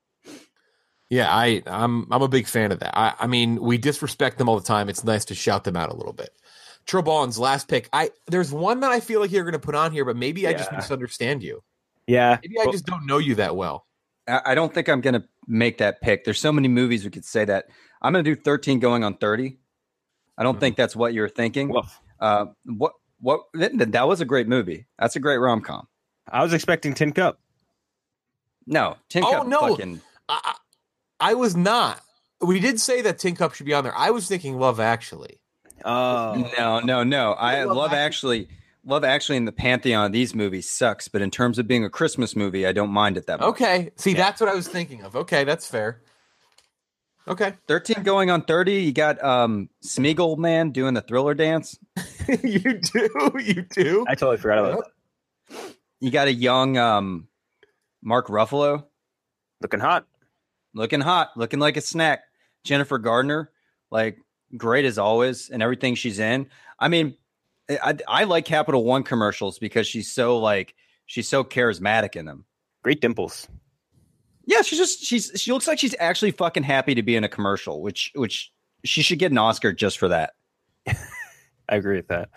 Yeah, I, I'm I'm a big fan of that. I, I mean, we disrespect them all the time. It's nice to shout them out a little bit. Trobon's last pick. I there's one that I feel like you're going to put on here, but maybe I just Yeah. misunderstand you. Yeah, Maybe I just don't know you that well. I, I don't think I'm going to make that pick. There's so many movies we could say that. I'm going to do thirteen going on thirty. I don't think that's what you're thinking. Uh, what what that, that was a great movie. That's a great rom com. I was expecting Tin Cup. No, Tin Oh Cup. no, Fucking, I, I I was not. We did say that Tin Cup should be on there. I was thinking Love Actually. Oh no, no, no. I love actually. Love Actually in the pantheon of these movies sucks, but in terms of being a Christmas movie, I don't mind it that much. Okay, see, that's what I was thinking of. Okay, that's fair. Okay, thirteen going on thirty. You got um Smeagol Man doing the Thriller dance. you do, you do. I totally forgot about that. You got a young um Mark Ruffalo, looking hot, looking hot, looking like a snack. Jennifer Gardner, like great as always, and everything she's in. I mean, I, I like Capital One commercials because she's so like she's so charismatic in them. Great dimples. Yeah, she's just she's she looks like she's actually fucking happy to be in a commercial, which which she should get an Oscar just for that. I agree with that.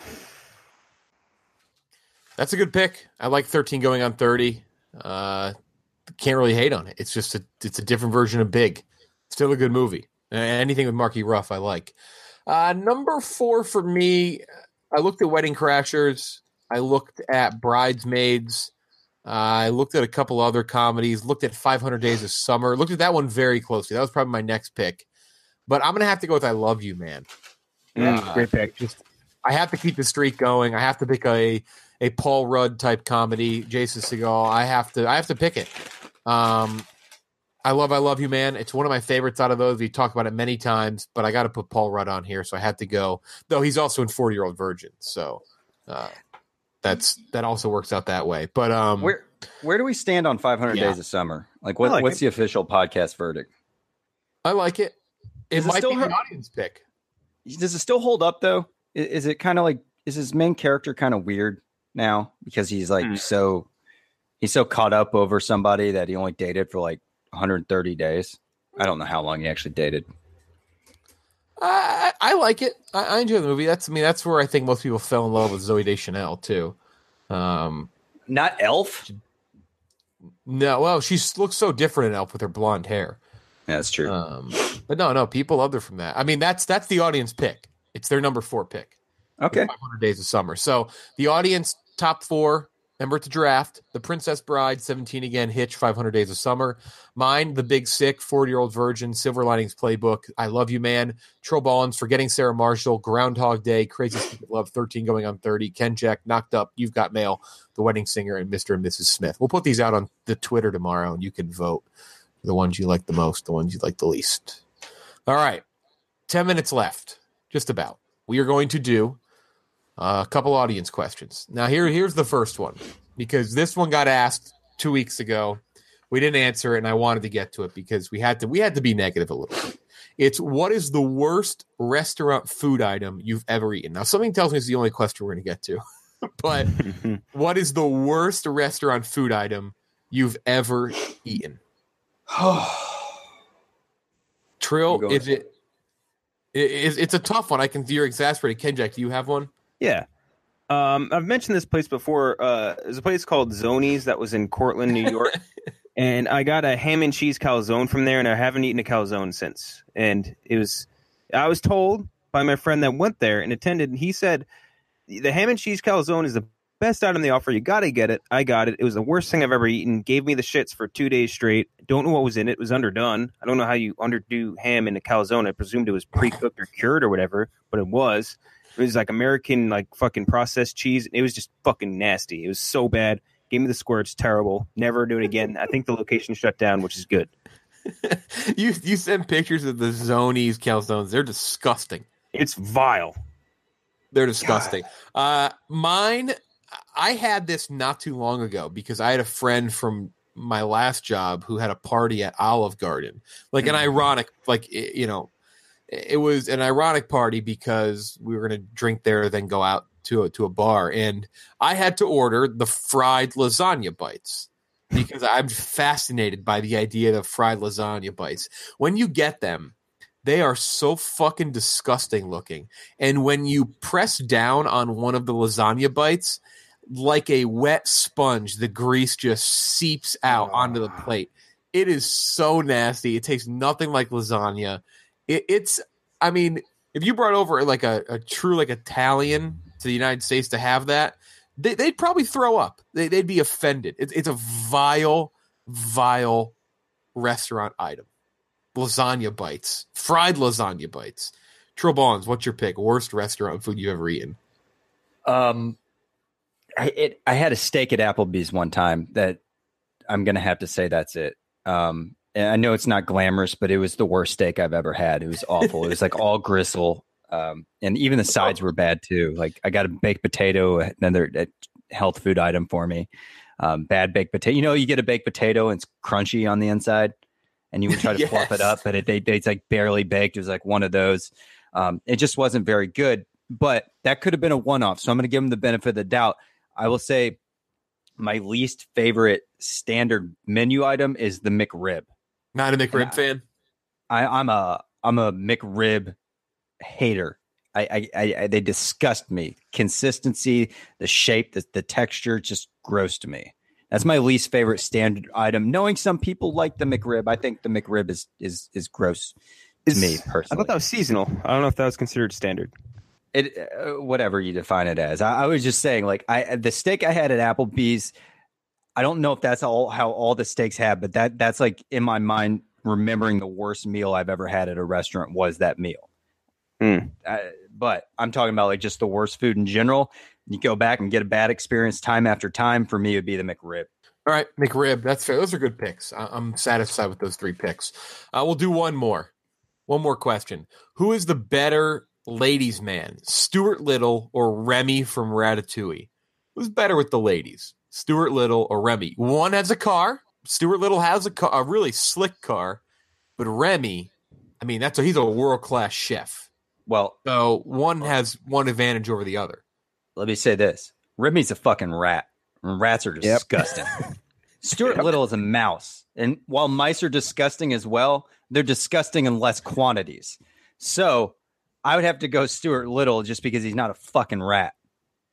That's a good pick. I like thirteen going on thirty. Uh, can't really hate on it. It's just a it's a different version of Big. Still a good movie. Uh, anything with Marky Ruff, I like. Uh, number four for me, I looked at Wedding Crashers. I looked at Bridesmaids. Uh, I looked at a couple other comedies. Looked at five hundred Days of Summer. Looked at that one very closely. That was probably my next pick. But I'm gonna have to go with I Love You, Man. Mm, Uh, great pick. Just I have to keep the streak going. I have to pick a a Paul Rudd type comedy. Jason Segel. I have to. I have to pick it. Um, I love I Love You, Man. It's one of my favorites out of those. We talked about it many times, but I got to put Paul Rudd on here, so I had to go. Though he's also in forty Year Old Virgin, so uh, that's that also works out that way. But um, Where where do we stand on five hundred Yeah. Days of Summer? Like, what I like what's it. the official podcast verdict? I like it. It Is it might still be her- an audience pick. Does it still hold up though? I- Is it kind of like is his main character kind of weird now because he's like Hmm. so he's so caught up over somebody that he only dated for like one hundred thirty days? I don't know how long he actually dated. I, I I like it. I, I enjoy the movie. That's I mean that's where I think most people fell in love with Zooey Deschanel too. Um, Not Elf. No, well, she looks so different in Elf with her blonde hair. Yeah, that's true. Um, but no, no, people other from that. I mean, that's that's the audience pick. It's their number four pick. Okay. five hundred Days of Summer. So the audience top four. Remember to draft The Princess Bride, seventeen again, Hitch, five hundred Days of Summer. Mine, The Big Sick, forty-Year-Old Virgin, Silver Linings Playbook, I Love You Man, Trollballins, Forgetting Sarah Marshall, Groundhog Day, Crazy Stupid Love, thirteen going on thirty, Ken Jack, Knocked Up, You've Got Mail, The Wedding Singer, and Mister and Missus Smith. We'll put these out on the Twitter tomorrow, and you can vote for the ones you like the most, the ones you like the least. All right, ten minutes left, just about. We are going to do Uh, a couple audience questions. Now, here, here's the first one, because this one got asked two weeks ago. We didn't answer it, and I wanted to get to it because we had to. We had to be negative a little bit. It's what is the worst restaurant food item you've ever eaten? Now, something tells me it's the only question we're going to get to. But what is the worst restaurant food item you've ever eaten? Trill, is it? Is it's a tough one. I can see you're exasperated. Kenjack, do you have one? Yeah. Um, I've mentioned this place before. Uh, there's a place called Zonies that was in Cortland, New York. And I got a ham and cheese calzone from there, and I haven't eaten a calzone since. And it was, I was told by my friend that went there and attended, and he said, the ham and cheese calzone is the best item they offer. You got to get it. I got it. It was the worst thing I've ever eaten. Gave me the shits for two days straight. Don't know what was in it. It was underdone. I don't know how you underdo ham in a calzone. I presumed it was pre-cooked or cured or whatever, but it was. It was like American, like fucking processed cheese. It was just fucking nasty. It was so bad. Gave me the squirts. Terrible. Never do it again. I think the location shut down, which is good. you you send pictures of the Zonies calzones. They're disgusting. It's vile. They're disgusting. Uh, mine, I had this not too long ago because I had a friend from my last job who had a party at Olive Garden. Like an ironic, like, you know, it was an ironic party because we were going to drink there, then go out to a, to a bar. And I had to order the fried lasagna bites because I'm fascinated by the idea of fried lasagna bites. When you get them, they are so fucking disgusting looking. And when you press down on one of the lasagna bites, like a wet sponge, the grease just seeps out onto the plate. It is so nasty. It tastes nothing like lasagna. It, it's, I mean, if you brought over like a, a true like Italian to the United States to have that, they, they'd probably throw up. They, they'd be offended. It, it's a vile, vile restaurant item. Lasagna bites, fried lasagna bites. Trill Bonds, what's your pick? Worst restaurant food you've ever eaten? Um, I it, I had a steak at Applebee's one time that I'm gonna have to say that's it. Um. And I know it's not glamorous, but it was the worst steak I've ever had. It was awful. It was like all gristle. Um, and even the sides were bad too. Like I got a baked potato, another health food item for me. Um, bad baked potato. You know, you get a baked potato and it's crunchy on the inside and you would try to yes. fluff it up, but it, they, it's like barely baked. It was like one of those. Um, it just wasn't very good, but that could have been a one-off. So I'm going to give them the benefit of the doubt. I will say my least favorite standard menu item is the McRib. Not a McRib I, fan. I, I'm a I'm a McRib hater. I, I, I they disgust me. Consistency, the shape, the, the texture, just gross to me. That's my least favorite standard item. Knowing some people like the McRib, I think the McRib is is is gross to is, me personally. I thought that was seasonal. I don't know if that was considered standard. It uh, whatever you define it as. I, I was just saying, like I the steak I had at Applebee's. I don't know if that's all how all the steaks have, but that that's like in my mind, remembering the worst meal I've ever had at a restaurant was that meal. Mm. Uh, but I'm talking about like just the worst food in general. You go back and get a bad experience time after time. For me, it would be the McRib. All right, McRib. That's fair. Those are good picks. I- I'm satisfied with those three picks. Uh, we'll do one more. One more question. Who is the better ladies' man, Stuart Little or Remy from Ratatouille? Who's better with the ladies? Stuart Little or Remy? One has a car. Stuart Little has a car, a really slick car, but Remy, I mean, that's a, he's a world-class chef. Well, so one has one advantage over the other. Let me say this. Remy's a fucking rat. Rats are disgusting. Yep. Stuart yep. Little is a mouse. And while mice are disgusting as well, they're disgusting in less quantities. So I would have to go Stuart Little just because he's not a fucking rat.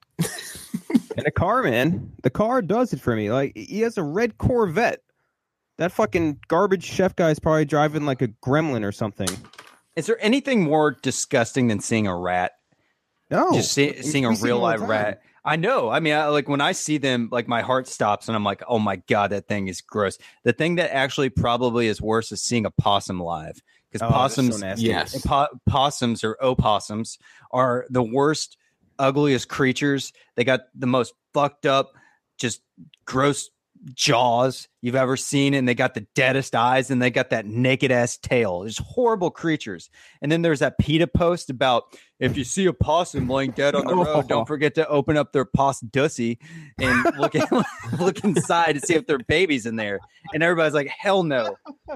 And a car, man. The car does it for me. Like, he has a red Corvette That fucking garbage chef guy is probably driving like a gremlin or something. Is there anything more disgusting than seeing a rat? No, just see, seeing a real live rat. I know. I mean, I, like when I see them, like my heart stops, and I'm like, "Oh my god, that thing is gross." The thing that actually probably is worse is seeing a possum live, because Oh, possums, so nasty. Yes. po- possums or opossums are the worst, ugliest creatures. They got the most fucked up, just gross jaws you've ever seen, and they got the deadest eyes, and they got that naked ass tail. It's horrible creatures. And then there's that PETA post about if you see a possum laying dead on the road, don't forget to open up their poss dussy and look at, look inside to see if there are babies in there. And everybody's like, hell no.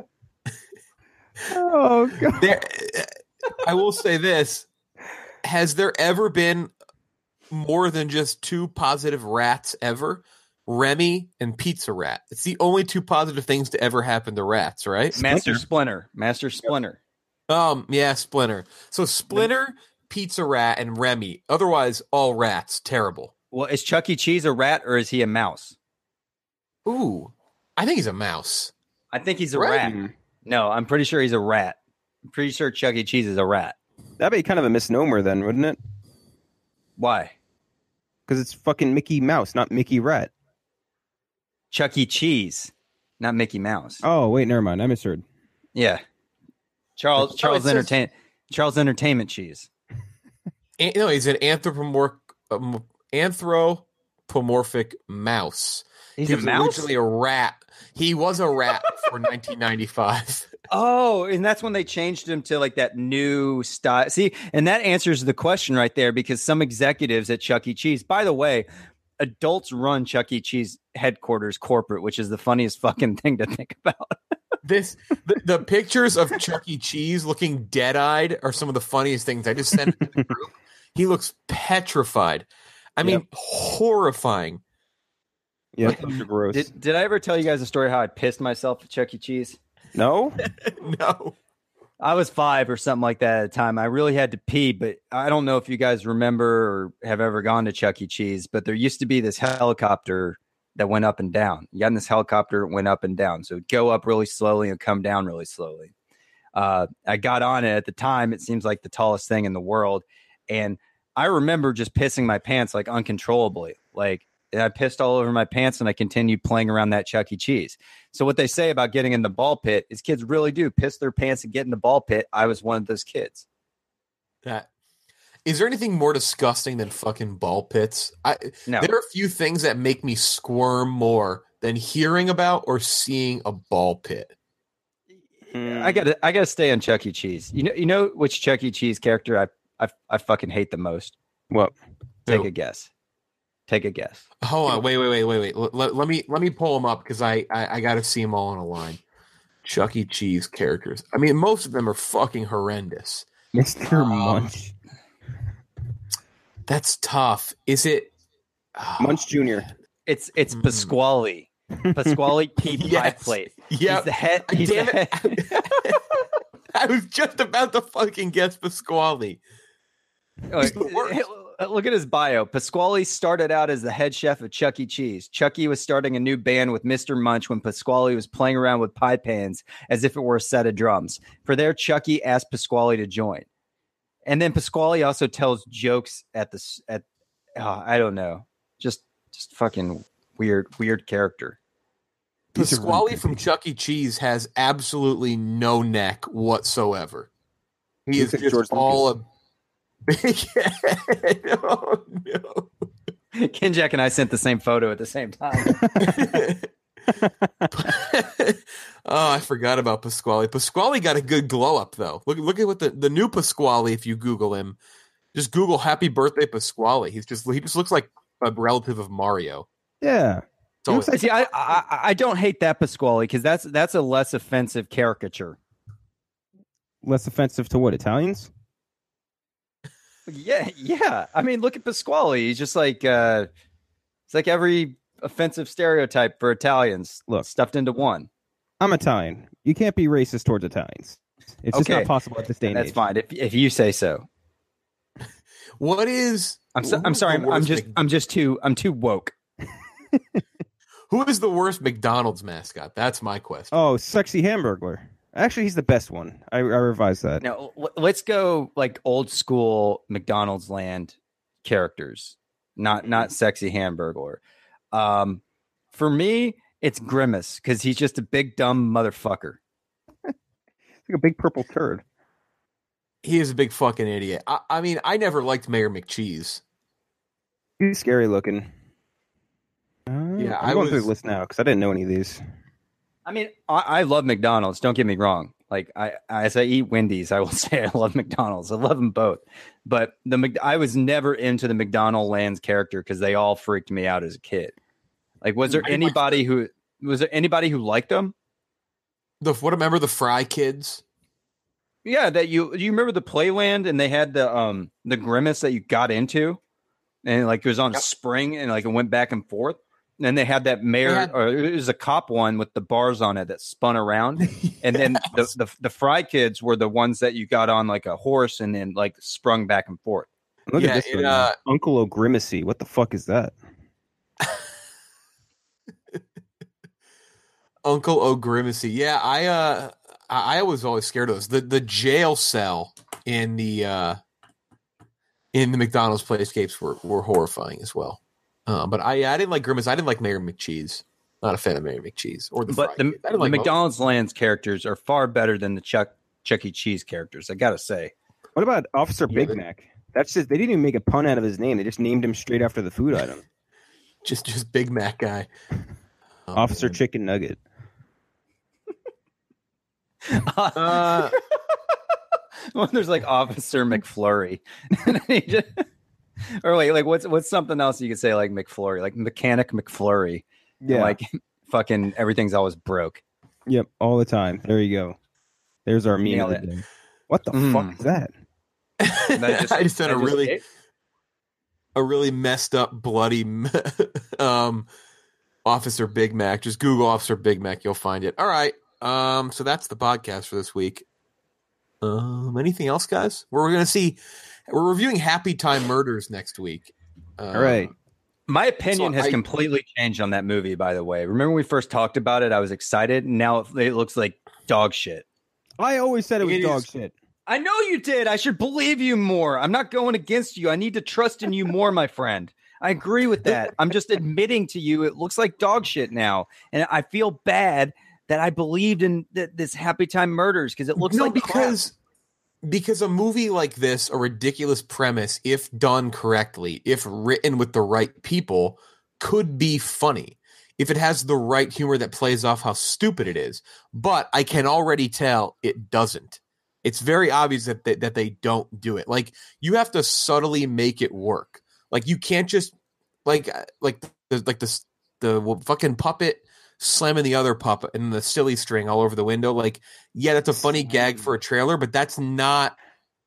Oh god. There, I will say this: has there ever been more than just two positive rats ever? Remy and Pizza Rat. It's the only two positive things to ever happen to rats, right? Master Splinter. Master Splinter. Um, yeah, Splinter. So Splinter, Pizza Rat, and Remy. Otherwise, all rats. Terrible. Well, is Chuck E. Cheese a rat or is he a mouse? Ooh, I think he's a mouse. I think he's a Right. rat. No, I'm pretty sure he's a rat. I'm pretty sure Chuck E. Cheese is a rat. That'd be kind of a misnomer then, wouldn't it? Why? Because it's fucking Mickey Mouse, not Mickey Rat. Chuck E. Cheese, not Mickey Mouse. Oh wait, never mind. I misheard. Yeah, Charles Oh, Charles it says- Entertain Charles Entertainment Cheese. An- no, he's an anthropomorphic um, anthropomorphic mouse. He's he a was mouse? originally a rat. He was a rat for nineteen ninety-five. Oh, and that's when they changed him to like that new style. See, and that answers the question right there, because some executives at Chuck E. Cheese, by the way, adults run Chuck E. Cheese headquarters corporate, which is the funniest fucking thing to think about. This the, the pictures of Chuck E. Cheese looking dead-eyed are some of the funniest things. I just sent it to the group. He looks petrified. I mean, Yep. horrifying. Yeah, those are gross. Did, did I ever tell you guys a story how I pissed myself at Chuck E. Cheese? No? No. I was five or something like that at the time. I really had to pee, but I don't know if you guys remember or have ever gone to Chuck E. Cheese, but there used to be this helicopter that went up and down. You got in this helicopter, it went up and down. So it'd go up really slowly and come down really slowly. Uh, I got on it at the time. It seems like the tallest thing in the world. And I remember just pissing my pants like uncontrollably. Like, and I pissed all over my pants, and I continued playing around that Chuck E. Cheese. So what they say about getting in the ball pit is kids really do piss their pants and get in the ball pit. I was one of those kids. That is there anything more disgusting than fucking ball pits? I No. There are a few things that make me squirm more than hearing about or seeing a ball pit. I gotta, I gotta stay on Chuck E. Cheese. You know, you know which Chuck E. Cheese character I, I, I fucking hate the most. What? Take Who? a guess. Take a guess. Hold on, wait, wait, wait, wait, wait. Let, let, let me let me pull them up because I, I I got to see them all on a line. Chuck E. Cheese characters. I mean, most of them are fucking horrendous. Mister Um, Munch. That's tough. Is it oh, Munch Junior It's it's Pasquale. Pasquale P. Pie Yes. Plate. Yeah. He's the head. He's Damn the it. head. I was just about to fucking guess Pasquale. Like, look at his bio. Pasquale started out as the head chef of Chuck E. Cheese. Chucky was starting a new band with Mister Munch when Pasquale was playing around with pie pans as if it were a set of drums. For there, Chucky asked Pasquale to join. And then Pasquale also tells jokes at the at oh, I don't know, just just fucking weird weird character. Pasquale from Chuck E. Cheese has absolutely no neck whatsoever. He is like just George all a big head. Oh, no. Ken Jack and I sent the same photo at the same time. Oh, I forgot about Pasquale. Pasquale got a good glow up though. Look, look at what the, the new Pasquale. If you Google him, just Google "Happy Birthday Pasquale." He's just he just looks like a relative of Mario. Yeah. It's always- See, I, I I don't hate that Pasquale because that's that's a less offensive caricature. Less offensive to what, Italians? Yeah, yeah. I mean, look at Pasquale. He's just like uh, it's like every offensive stereotype for Italians Look. stuffed into one. I'm Italian. You can't be racist towards Italians. It's just Okay. not possible at this day and That's age. fine if if you say so. What is? I'm so, I'm who's sorry. the I'm, I'm worst just Mc- I'm just too I'm too woke. Who is the worst McDonald's mascot? That's my question. Oh, Sexy Hamburglar. Actually, he's the best one. I, I revised that. Now, l- let's go like old school McDonald's land characters, not not Sexy Hamburglar. Um, for me, it's Grimace because he's just a big dumb motherfucker. Like a big purple turd. He is a big fucking idiot. I, I mean, I never liked Mayor McCheese. He's scary looking. Uh, Yeah, I'm I going was- through the list now because I didn't know any of these. I mean, I, I love McDonald's. Don't get me wrong. Like, I as I eat Wendy's, I will say I love McDonald's. I love them both. But the Mc- I was never into the McDonald Lands character because they all freaked me out as a kid. Like, was there I liked anybody who was there anybody who liked them? The what? Remember the Fry Kids? Yeah, that you you remember the Playland and they had the um the Grimace that you got into, and like it was on a spring and like it went back and forth. And then they had that mayor, They had- or it was a cop one with the bars on it that spun around. And then the, the the Fry Kids were the ones that you got on like a horse and then like sprung back and forth. Look Yeah, at this it, one. uh, Uncle O'Grimacy. What the fuck is that? Uncle O'Grimacy. Yeah, I uh I, I was always scared of those. The the jail cell in the uh in the McDonald's playscapes were, were horrifying as well. Uh, but I I didn't like Grimace. I didn't like Mayor McCheese. Not a fan of Mayor McCheese or the But Fry the, Kids. I didn't the like most. McDonald's Lands characters are far better than the Chuck Chuck E. Cheese characters. I gotta say. What about Officer Yeah, Big they- Mac? That's just they didn't even make a pun out of his name. They just named him straight after the food item. just just Big Mac guy. Oh, Officer man. Chicken Nugget. Uh, Well, there's like Officer McFlurry. And he just- or wait, like what's what's something else you could say like McFlurry, like Mechanic McFlurry. Yeah. Like fucking everything's always broke. Yep, all the time. There you go. There's our meme Nailed of the it. day. What the Mm. fuck is that? That just- I just had that a just really hit. a really messed up, bloody um, Officer Big Mac. Just Google Officer Big Mac, you'll find it. All right, um, so that's the podcast for this week. Um, anything else, guys? We're going to see. We're reviewing Happy Time Murders next week. Um, All right. My opinion So has I- completely changed on that movie, by the way. Remember when we first talked about it? I was excited. And now it, it looks like dog shit. I always said it was It dog is- shit. I know you did. I should believe you more. I'm not going against you. I need to trust in you more, my friend. I agree with that. I'm just admitting to you it looks like dog shit now. And I feel bad that I believed in th- this Happy Time Murders because it looks no, like because because a movie like this, a ridiculous premise, if done correctly, if written with the right people, could be funny. If it has the right humor that plays off how stupid it is. But I can already tell it doesn't. It's very obvious that they, that they don't do it. Like, you have to subtly make it work. Like, you can't just like like the like the the fucking puppet slamming the other puppet and the silly string all over the window. Like, yeah, that's a funny gag for a trailer, but that's not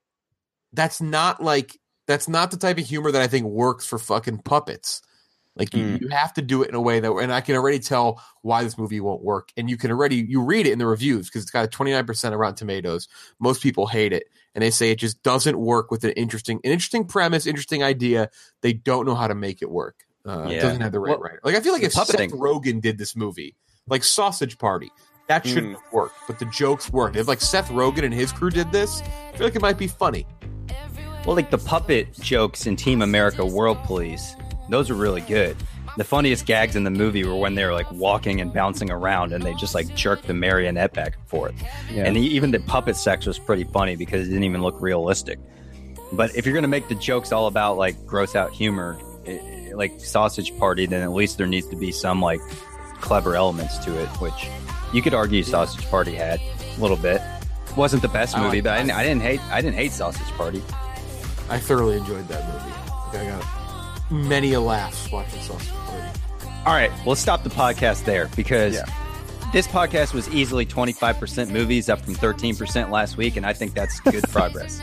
that's not like that's not the type of humor that I think works for fucking puppets. Like, you, Mm. you have to do it in a way that, and I can already tell why this movie won't work. And you can already, you read it in the reviews because it's got a twenty-nine percent of Rotten Tomatoes. Most people hate it. And they say it just doesn't work with an interesting, an interesting premise, interesting idea. They don't know how to make it work. Uh, It Yeah. doesn't have the right Well, writer. Like, I feel like the if Seth puppeting. Rogen did this movie, like Sausage Party, that shouldn't have worked, but the jokes worked. If like Seth Rogen and his crew did this, I feel like it might be funny. well, like the puppet jokes in Team America World Police. Those are really good. The funniest gags in the movie were when they were like walking and bouncing around and they just like jerked the marionette back and forth. Yeah. And the, even the puppet sex was pretty funny because it didn't even look realistic. But if you're going to make the jokes all about like gross out humor, eh, like Sausage Party, then at least there needs to be some like clever elements to it, which you could argue Sausage Party had a little bit. Wasn't the best I movie, like but I didn't, I didn't hate I didn't hate Sausage Party. I thoroughly enjoyed that movie. I got many a laughs watching Sausage Party. All right, let's stop the podcast there because Yeah. this podcast was easily twenty-five percent movies, up from thirteen percent last week, and I think that's good progress.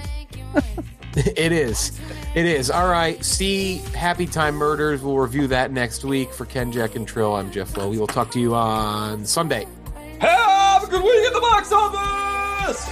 It is. It is. All right. See Happy Time Murders. We'll review that next week. For Ken, Jack, and Trill, I'm Jeff Lowe. We will talk to you on Sunday. Have a good week at the box office!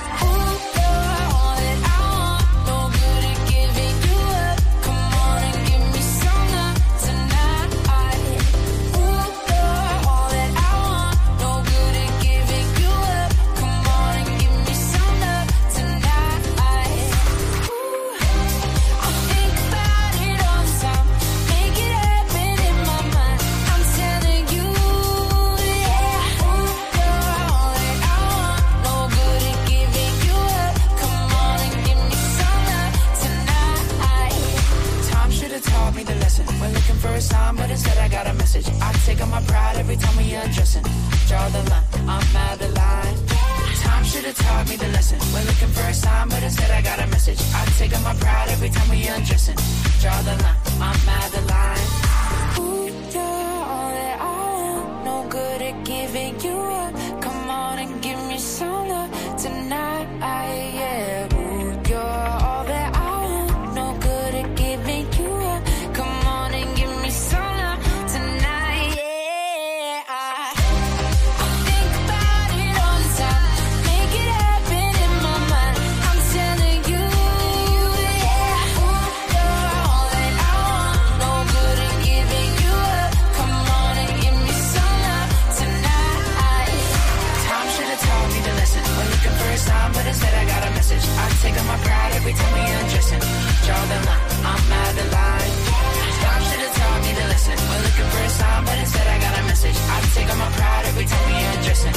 taught me to listen. We're looking for a sign, but instead I got a message. I take on my pride every time we undressing. Draw the line, I'm Madeline. Ooh, you're all that I want. No good at giving you up. Come on and give me some love tonight. Yeah. Ooh, you're all that I want. No good at giving you up. Come on and give me some love tonight. Yeah. I, I think about it all the time. Make it happen in my mind. I'm telling you, yeah. Ooh, you're all that I want. No good at giving you up. Come on and give me some love tonight. Tom should have told me to listen. We're looking for a sign, but instead I got a message. I take on my pride every time we undressing. Draw the line, I'm Madeline. Tom should have told me to listen. We're looking for a sign, but instead I got a message. I take on my pride every time we undressing.